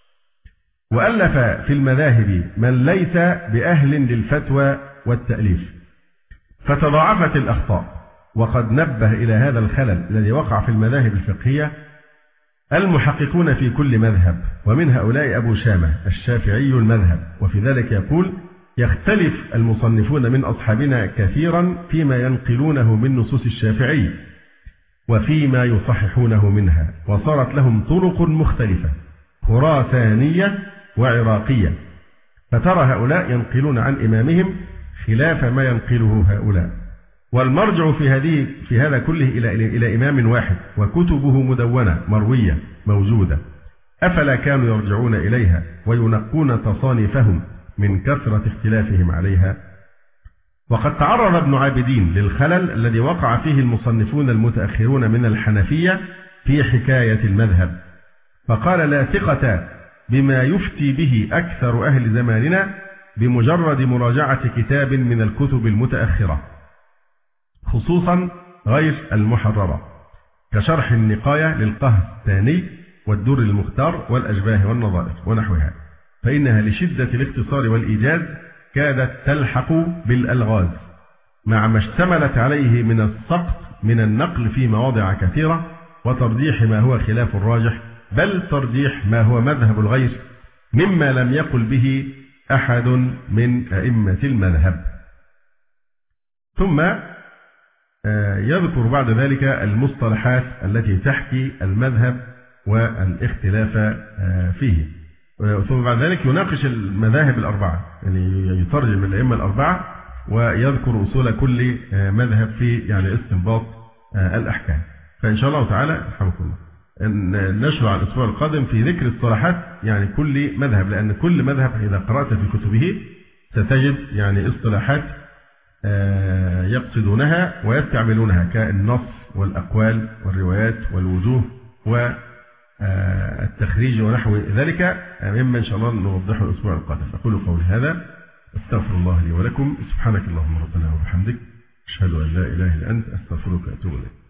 وألف في المذاهب من ليس بأهل للفتوى والتأليف، فتضاعفت الأخطاء. وقد نبه إلى هذا الخلل الذي وقع في المذاهب الفقهية المحققون في كل مذهب، ومن هؤلاء أبو شامة الشافعي المذهب. وفي ذلك يقول: يختلف المصنفون من أصحابنا كثيرا فيما ينقلونه من نصوص الشافعي وفيما يصححونه منها، وصارت لهم طرق مختلفة خراسانية وعراقية، فترى هؤلاء ينقلون عن إمامهم خلاف ما ينقله هؤلاء. والمرجع في هذه في هذا كله إلى إلى إمام واحد، وكتبه مدونة مروية موجودة، أفلا كانوا يرجعون إليها وينقون تصانيفهم من كثرة اختلافهم عليها؟ وقد تعرض ابن عابدين للخلل الذي وقع فيه المصنفون المتأخرون من الحنفية في حكاية المذهب، فقال: لا ثقة بما يفتي به أكثر أهل زماننا بمجرد مراجعة كتاب من الكتب المتأخرة، خصوصا غير المحررة، كشرح النقاية للقهستاني والدر المختار والأشباه والنظائر ونحوها، فإنها لشدة الاختصار والإيجاز كادت تلحق بالألغاز مع ما اشتملت عليه من السقط من النقل في مواضع كثيرة، وترجيح ما هو خلاف الراجح، بل ترجيح ما هو مذهب الغير مما لم يقل به أحد من أئمة المذهب. ثم يذكر بعد ذلك المصطلحات التي تحكي المذهب والاختلاف فيه. ثم بعد ذلك يناقش المذاهب الأربعة، يعني يترجم الأئمة الأربعة ويذكر أصول كل مذهب في يعني استنباط الأحكام. فإن شاء الله تعالى رحمكم الله نشرع الأسبوع القادم في ذكر الصلاحات يعني كل مذهب، لأن كل مذهب إذا قرأت في كتبه ستجد يعني اصطلاحات يقصدونها ويستعملونها كالنص والأقوال والروايات والوجوه والتخريج ونحو ذلك، مما إن شاء الله نوضحه الأسبوع القادم. أقول قولي هذا، استغفر الله لي ولكم، سبحانك اللهم ربنا وبحمدك، أشهد أن لا إله إلا أنت، أستغفرك وأتوب إليك.